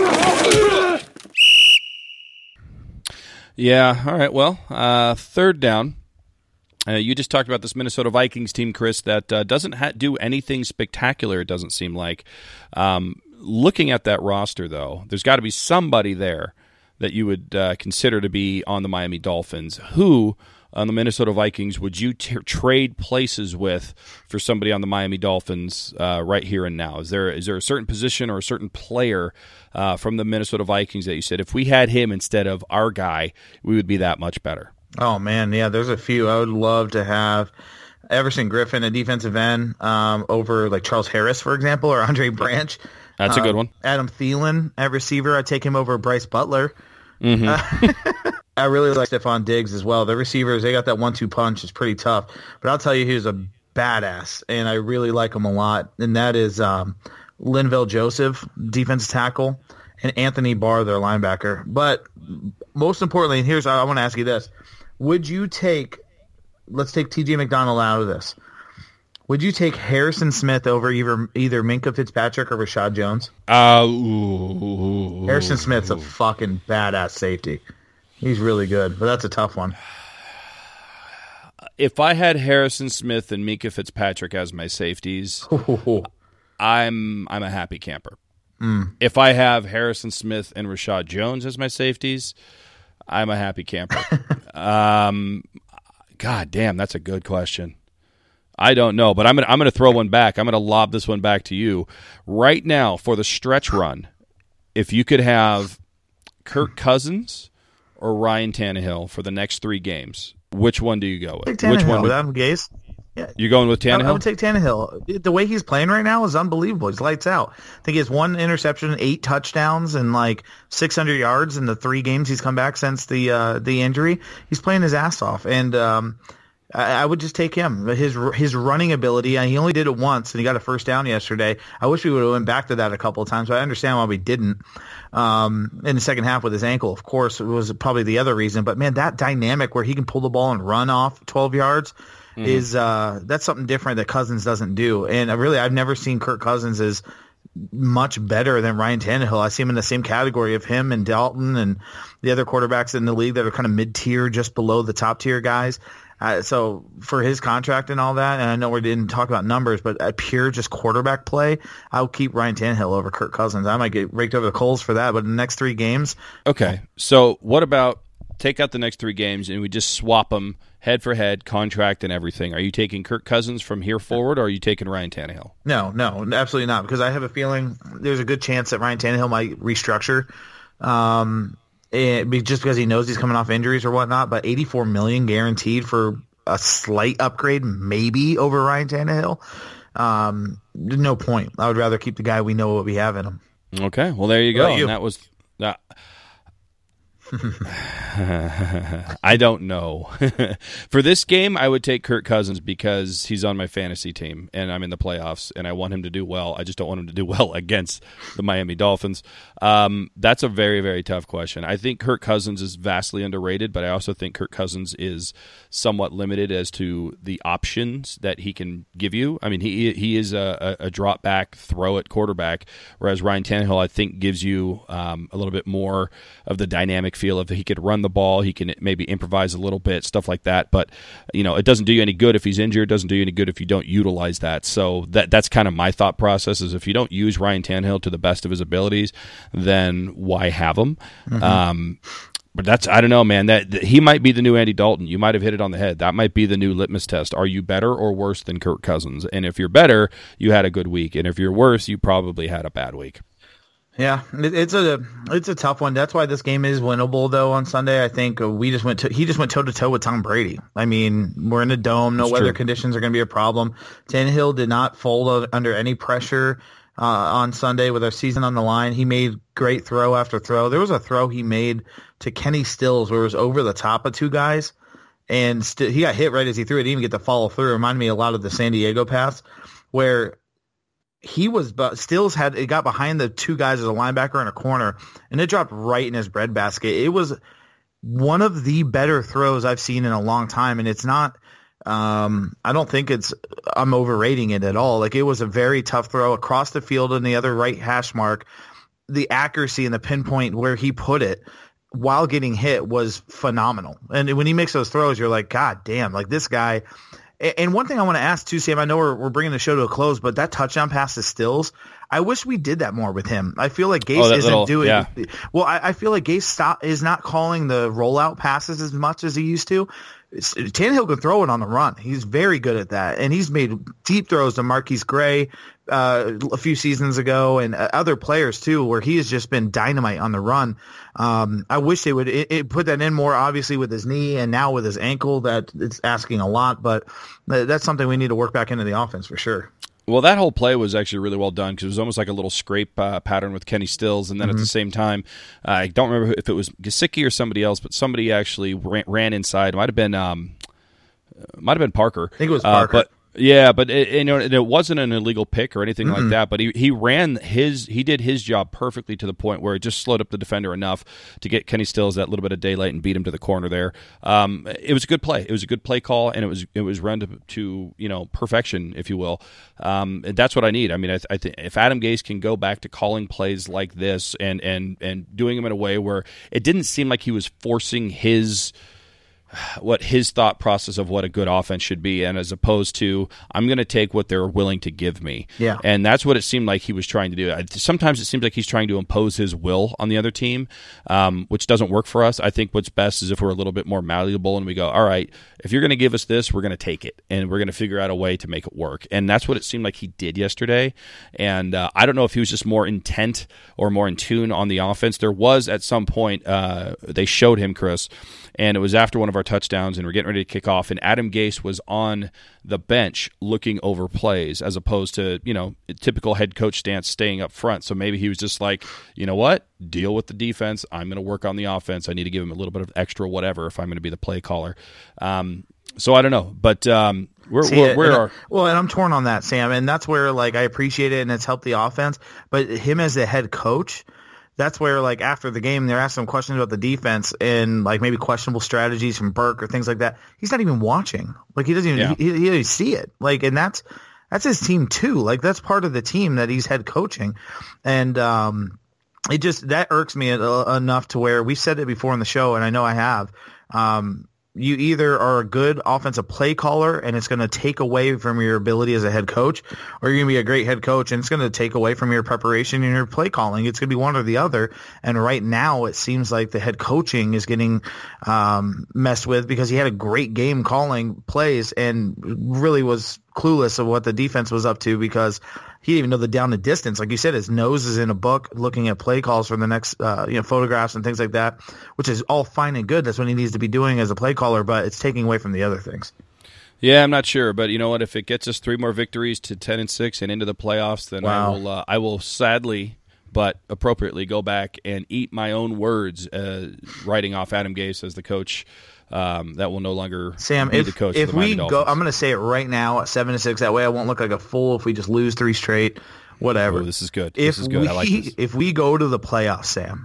Yeah, all right, well, uh, third down. Uh, you just talked about this Minnesota Vikings team, Chris, that uh, doesn't ha- do anything spectacular, it doesn't seem like. Um, looking at that roster, though, there's got to be somebody there that you would uh, consider to be on the Miami Dolphins. Who on the Minnesota Vikings would you t- trade places with for somebody on the Miami Dolphins uh, right here and now? Is there is there a certain position or a certain player uh, from the Minnesota Vikings that you said, if we had him instead of our guy, we would be that much better? Oh, man, yeah, there's a few. I would love to have Everson Griffin, a defensive end, um, over like Charles Harris, for example, or Andre Branch. That's a good one. Um, Adam Thielen at receiver, I'd take him over Bryce Butler. Mm-hmm. Uh, I really like Stephon Diggs as well. The receivers, they got that one two punch. It's pretty tough. But I'll tell you, he's a badass, and I really like him a lot. And that is um, Linval Joseph, defensive tackle, and Anthony Barr, their linebacker. But most importantly, and here's I want to ask you this. Would you take, let's take T J McDonald out of this. Would you take Harrison Smith over either, either Minkah Fitzpatrick or Rashad Jones? Uh, ooh, Harrison Smith's a fucking badass safety. He's really good, but that's a tough one. If I had Harrison Smith and Minkah Fitzpatrick as my safeties, I'm I'm a happy camper. Mm. If I have Harrison Smith and Rashad Jones as my safeties, I'm a happy camper. um, God damn, that's a good question. I don't know, but I'm gonna I'm gonna throw one back. I'm gonna lob this one back to you right now for the stretch run. If you could have Kirk Cousins or Ryan Tannehill for the next three games, which one do you go with? Take Which one? Tannehill Would, without Gase. Yeah. You're going with Tannehill? I, I would take Tannehill. The way he's playing right now is unbelievable. He's lights out. I think he has one interception, eight touchdowns, and like six hundred yards in the three games he's come back since the uh, the injury. He's playing his ass off, and um, I, I would just take him. His his running ability, and he only did it once, and he got a first down yesterday. I wish we would have went back to that a couple of times, but I understand why we didn't. Um, in the second half with his ankle, of course, it was probably the other reason. But, man, that dynamic where he can pull the ball and run off twelve yards, Mm-hmm. is uh, that's something different that Cousins doesn't do. And I really, I've never seen Kirk Cousins as much better than Ryan Tannehill. I see him in the same category of him and Dalton and the other quarterbacks in the league that are kind of mid-tier, just below the top-tier guys. Uh, so for his contract and all that, and I know we didn't talk about numbers, but at pure just quarterback play, I'll keep Ryan Tannehill over Kirk Cousins. I might get raked over the coals for that, but in the next three games. Okay, so what about take out the next three games and we just swap them head for head, contract and everything? Are you taking Kirk Cousins from here forward, or are you taking Ryan Tannehill? No, no, absolutely not, because I have a feeling there's a good chance that Ryan Tannehill might restructure, um, and just because he knows he's coming off injuries or whatnot. But eighty-four million dollars guaranteed for a slight upgrade, maybe over Ryan Tannehill. Um, no point. I would rather keep the guy we know what we have in him. Okay, well there you go. You? And that was that. I don't know. For this game, I would take Kirk Cousins because he's on my fantasy team and I'm in the playoffs and I want him to do well. I just don't want him to do well against the Miami Dolphins. Um, that's a very, very tough question. I think Kirk Cousins is vastly underrated, but I also think Kirk Cousins is somewhat limited as to the options that he can give you. I mean, he he is a, a drop back, throw at quarterback, whereas Ryan Tannehill, I think, gives you um, a little bit more of the dynamic feel of that he could run the ball, he can maybe improvise a little bit, stuff like that. But you know, it doesn't do you any good if he's injured. It doesn't do you any good if you don't utilize that. So that that's kind of my thought process: is if you don't use Ryan Tannehill to the best of his abilities, then why have him? Mm-hmm. Um, but that's I don't know, man. That, that he might be the new Andy Dalton. You might have hit it on the head. That might be the new litmus test. Are you better or worse than Kirk Cousins? And if you're better, you had a good week, and if you're worse, you probably had a bad week. Yeah, it, it's a it's a tough one. That's why this game is winnable, though. On Sunday, I think we just went to he just went toe to toe with Tom Brady. I mean, we're in a dome. No That's weather true. conditions are going to be a problem. Tannehill did not fold under any pressure uh, on Sunday with our season on the line. He made great throw after throw. There was a throw he made to Kenny Stills where it was over the top of two guys, and st- he got hit right as he threw it. He didn't even get to follow through. It reminded me a lot of the San Diego pass where he was, but Stills had it got behind the two guys as a linebacker in a corner, and it dropped right in his breadbasket. It was one of the better throws I've seen in a long time, and it's not. Um, I don't think it's. I'm overrating it at all. Like, it was a very tough throw across the field in the other right hash mark. The accuracy and the pinpoint where he put it while getting hit was phenomenal. And when he makes those throws, you're like, God damn! Like, this guy. And one thing I want to ask too, Sam, I know we're we're bringing the show to a close, but that touchdown pass to Stills, I wish we did that more with him. I feel like Gase oh, isn't little, doing yeah. well. I, I feel like Gase stop is not calling the rollout passes as much as he used to. Tannehill can throw it on the run. He's very good at that, and he's made deep throws to Marquise Gray uh, a few seasons ago, and uh, other players too, where he has just been dynamite on the run. Um, I wish they would it, it put that in more, obviously with his knee and now with his ankle. That it's asking a lot, but that's something we need to work back into the offense for sure. Well, that whole play was actually really well done because it was almost like a little scrape uh, pattern with Kenny Stills, and then mm-hmm. at the same time, uh, I don't remember if it was Gesicki or somebody else, but somebody actually ran, ran inside. It might have been, um, might have been Parker. I think it was Parker. Uh, but yeah, but it, you know, it wasn't an illegal pick or anything mm-hmm. like that. But he, he ran his he did his job perfectly to the point where it just slowed up the defender enough to get Kenny Stills that little bit of daylight and beat him to the corner there. Um, it was a good play. It was a good play call, and it was it was run to, to you know perfection, if you will. Um, and that's what I need. I mean, I, I think if Adam Gase can go back to calling plays like this and and and doing them in a way where it didn't seem like he was forcing his. what his thought process of what a good offense should be, and as opposed to I'm going to take what they're willing to give me. Yeah. And that's what it seemed like he was trying to do. Sometimes it seems like he's trying to impose his will on the other team, um, which doesn't work for us. I think what's best is if we're a little bit more malleable and we go, all right, if you're going to give us this, we're going to take it, and we're going to figure out a way to make it work. And that's what it seemed like he did yesterday. And uh, I don't know if he was just more intent or more in tune on the offense. There was at some point, uh, they showed him, Chris, and it was after one of our touchdowns, and we're getting ready to kick off, and Adam Gase was on the bench looking over plays as opposed to, you know, typical head coach stance staying up front. So maybe he was just like, you know what, deal with the defense. I'm going to work on the offense. I need to give him a little bit of extra whatever if I'm going to be the play caller. Um, so I don't know, but um, we're, See, we're, we're and, our, well, and I'm torn on that, Sam, and that's where like I appreciate it, and it's helped the offense, but him as a head coach, that's where, like, after the game, they're asking him questions about the defense and, like, maybe questionable strategies from Burke or things like that. He's not even watching. Like, he doesn't even yeah. he, he doesn't even see it. Like, and that's that's his team, too. Like, that's part of the team that he's head coaching. And um, it just – that irks me enough to where we've said it before in the show, and I know I have. Um, you either are a good offensive play caller and it's going to take away from your ability as a head coach, or you're going to be a great head coach and it's going to take away from your preparation and your play calling. It's going to be one or the other. And right now it seems like the head coaching is getting um, messed with because he had a great game calling plays and really was clueless of what the defense was up to because he didn't even know the down and distance. Like you said, his nose is in a book looking at play calls for the next, uh, you know, photographs and things like that, which is all fine and good. That's what he needs to be doing as a play caller, but it's taking away from the other things. Yeah, I'm not sure, but you know what? If it gets us three more victories to ten and six and into the playoffs, then wow. I will. Uh, I will sadly, but appropriately, go back and eat my own words, uh, writing off Adam Gase as the coach. Um, that will no longer Sam, be if, the coach. If of the we Miami go, Dolphins. I'm going to say it right now at seven to six. That way, I won't look like a fool if we just lose three straight. Whatever. Oh, this is good. If this is good. We, I like this. If we go to the playoffs, Sam,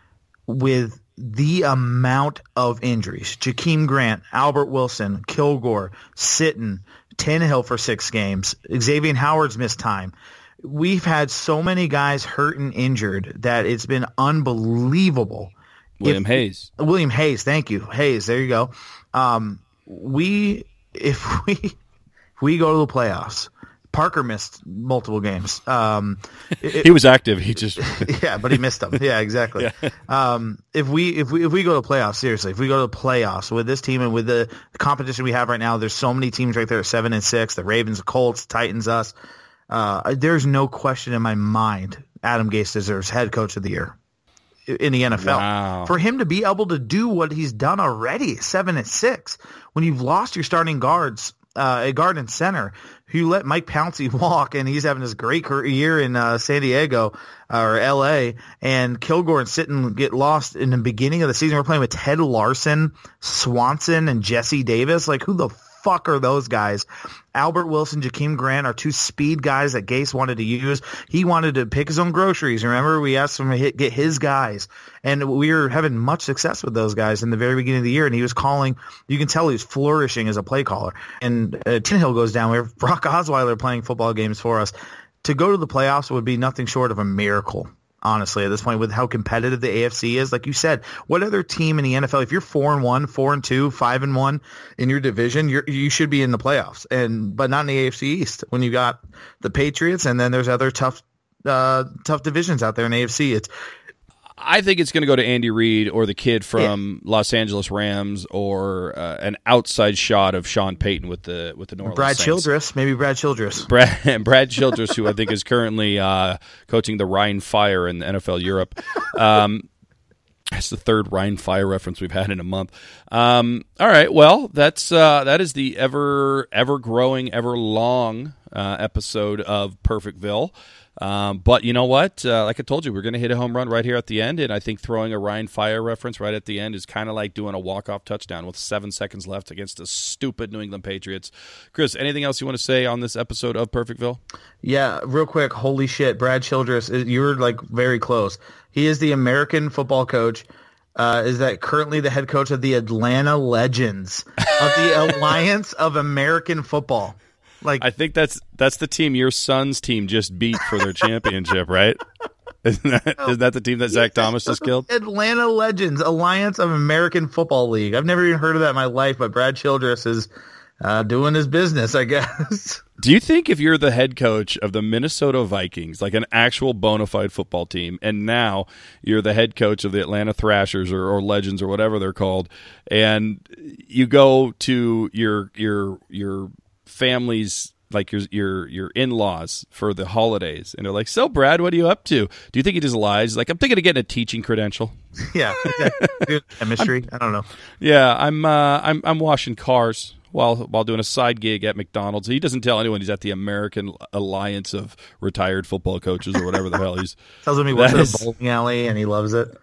with the amount of injuries, Jakeem Grant, Albert Wilson, Kilgore, Sitton, Tannehill for six games, Xavier Howard's missed time. We've had so many guys hurt and injured that it's been unbelievable. William if, Hayes. William Hayes, thank you. Hayes, there you go. Um, we if we if we go to the playoffs, Parker missed multiple games. Um, it, he was active. He just yeah, but he missed them. Yeah, exactly. Yeah. Um, if we if we if we go to playoffs, seriously, if we go to the playoffs with this team and with the competition we have right now, there's so many teams right there at seven and six. The Ravens, the Colts, Titans, us. Uh, there's no question in my mind Adam Gase deserves head coach of the year in the N F L. Wow. For him to be able to do what he's done already, seven and six, when you've lost your starting guards, uh, a guard and center, you let Mike Pouncey walk, and he's having this great career in uh, San Diego uh, or L A, and Kilgore and Sitton get lost in the beginning of the season. We're playing with Ted Larson, Swanson, and Jesse Davis. Like, who the fuck are those guys? Albert Wilson, Jakeem Grant are two speed guys that Gase wanted to use. He wanted to pick his own groceries. Remember, we asked him to hit, get his guys, and we were having much success with those guys in the very beginning of the year, and he was calling. You can tell he was flourishing as a play caller. And uh, Tannehill goes down. We have Brock Osweiler playing football games for us. To go to the playoffs would be nothing short of a miracle. Honestly, at this point, with how competitive the A F C is, like you said, what other team in the N F L, if you're four and one, four and two, five and one in your division, you're, you should be in the playoffs, and but not in the A F C East. When you got the Patriots, and then there's other tough, uh, tough divisions out there in A F C. It's I think it's going to go to Andy Reid or the kid from yeah. Los Angeles Rams, or uh, an outside shot of Sean Payton with the with the New Orleans Brad Saints. Childress, maybe Brad Childress. Brad, Brad Childress, who I think is currently uh, coaching the Rhein Fire in the N F L Europe. Um, that's the third Rhein Fire reference we've had in a month. Um, all right, well, that's uh, that is the ever ever growing, ever long uh, episode of Perfectville. Um, but you know what? Uh, like I told you, we're going to hit a home run right here at the end, and I think throwing a Rhein Fire reference right at the end is kind of like doing a walk-off touchdown with seven seconds left against the stupid New England Patriots. Chris, anything else you want to say on this episode of Perfectville? Yeah, real quick. Holy shit, Brad Childress, you're like very close. He is the American football coach. Uh, is that currently the head coach of the Atlanta Legends of the Alliance of American Football? Like, I think that's that's the team your son's team just beat for their championship, right? Isn't that, isn't that the team that Zach Thomas just killed? Atlanta Legends, Alliance of American Football League. I've never even heard of that in my life, but Brad Childress is uh, doing his business, I guess. Do you think if you're the head coach of the Minnesota Vikings, like an actual bona fide football team, and now you're the head coach of the Atlanta Thrashers or, or Legends or whatever they're called, and you go to your your your family's, like your your your in-laws for the holidays, and they're like, "So, Brad, what are you up to?" Do you think he just lies? He's like, "I'm thinking of getting a teaching credential." Yeah, chemistry. I don't know. Yeah, I'm uh, I'm I'm washing cars while while doing a side gig at McDonald's. He doesn't tell anyone he's at the American Alliance of Retired Football Coaches or whatever the hell he's. Tells him he works at a bowling alley and he loves it.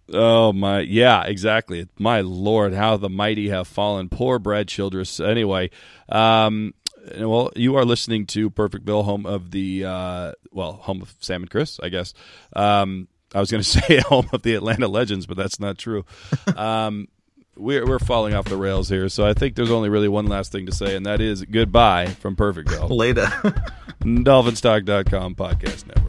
Oh my, yeah, exactly. My Lord, how the mighty have fallen. Poor Brad Childress. Anyway, um, well, you are listening to Perfectville, home of the uh, well, home of Sam and Chris, I guess. Um, I was going to say home of the Atlanta Legends, but that's not true. Um, we're we're falling off the rails here, so I think there's only really one last thing to say, and that is goodbye from Perfectville. Later. Dolphin Stock dot com Podcast Network.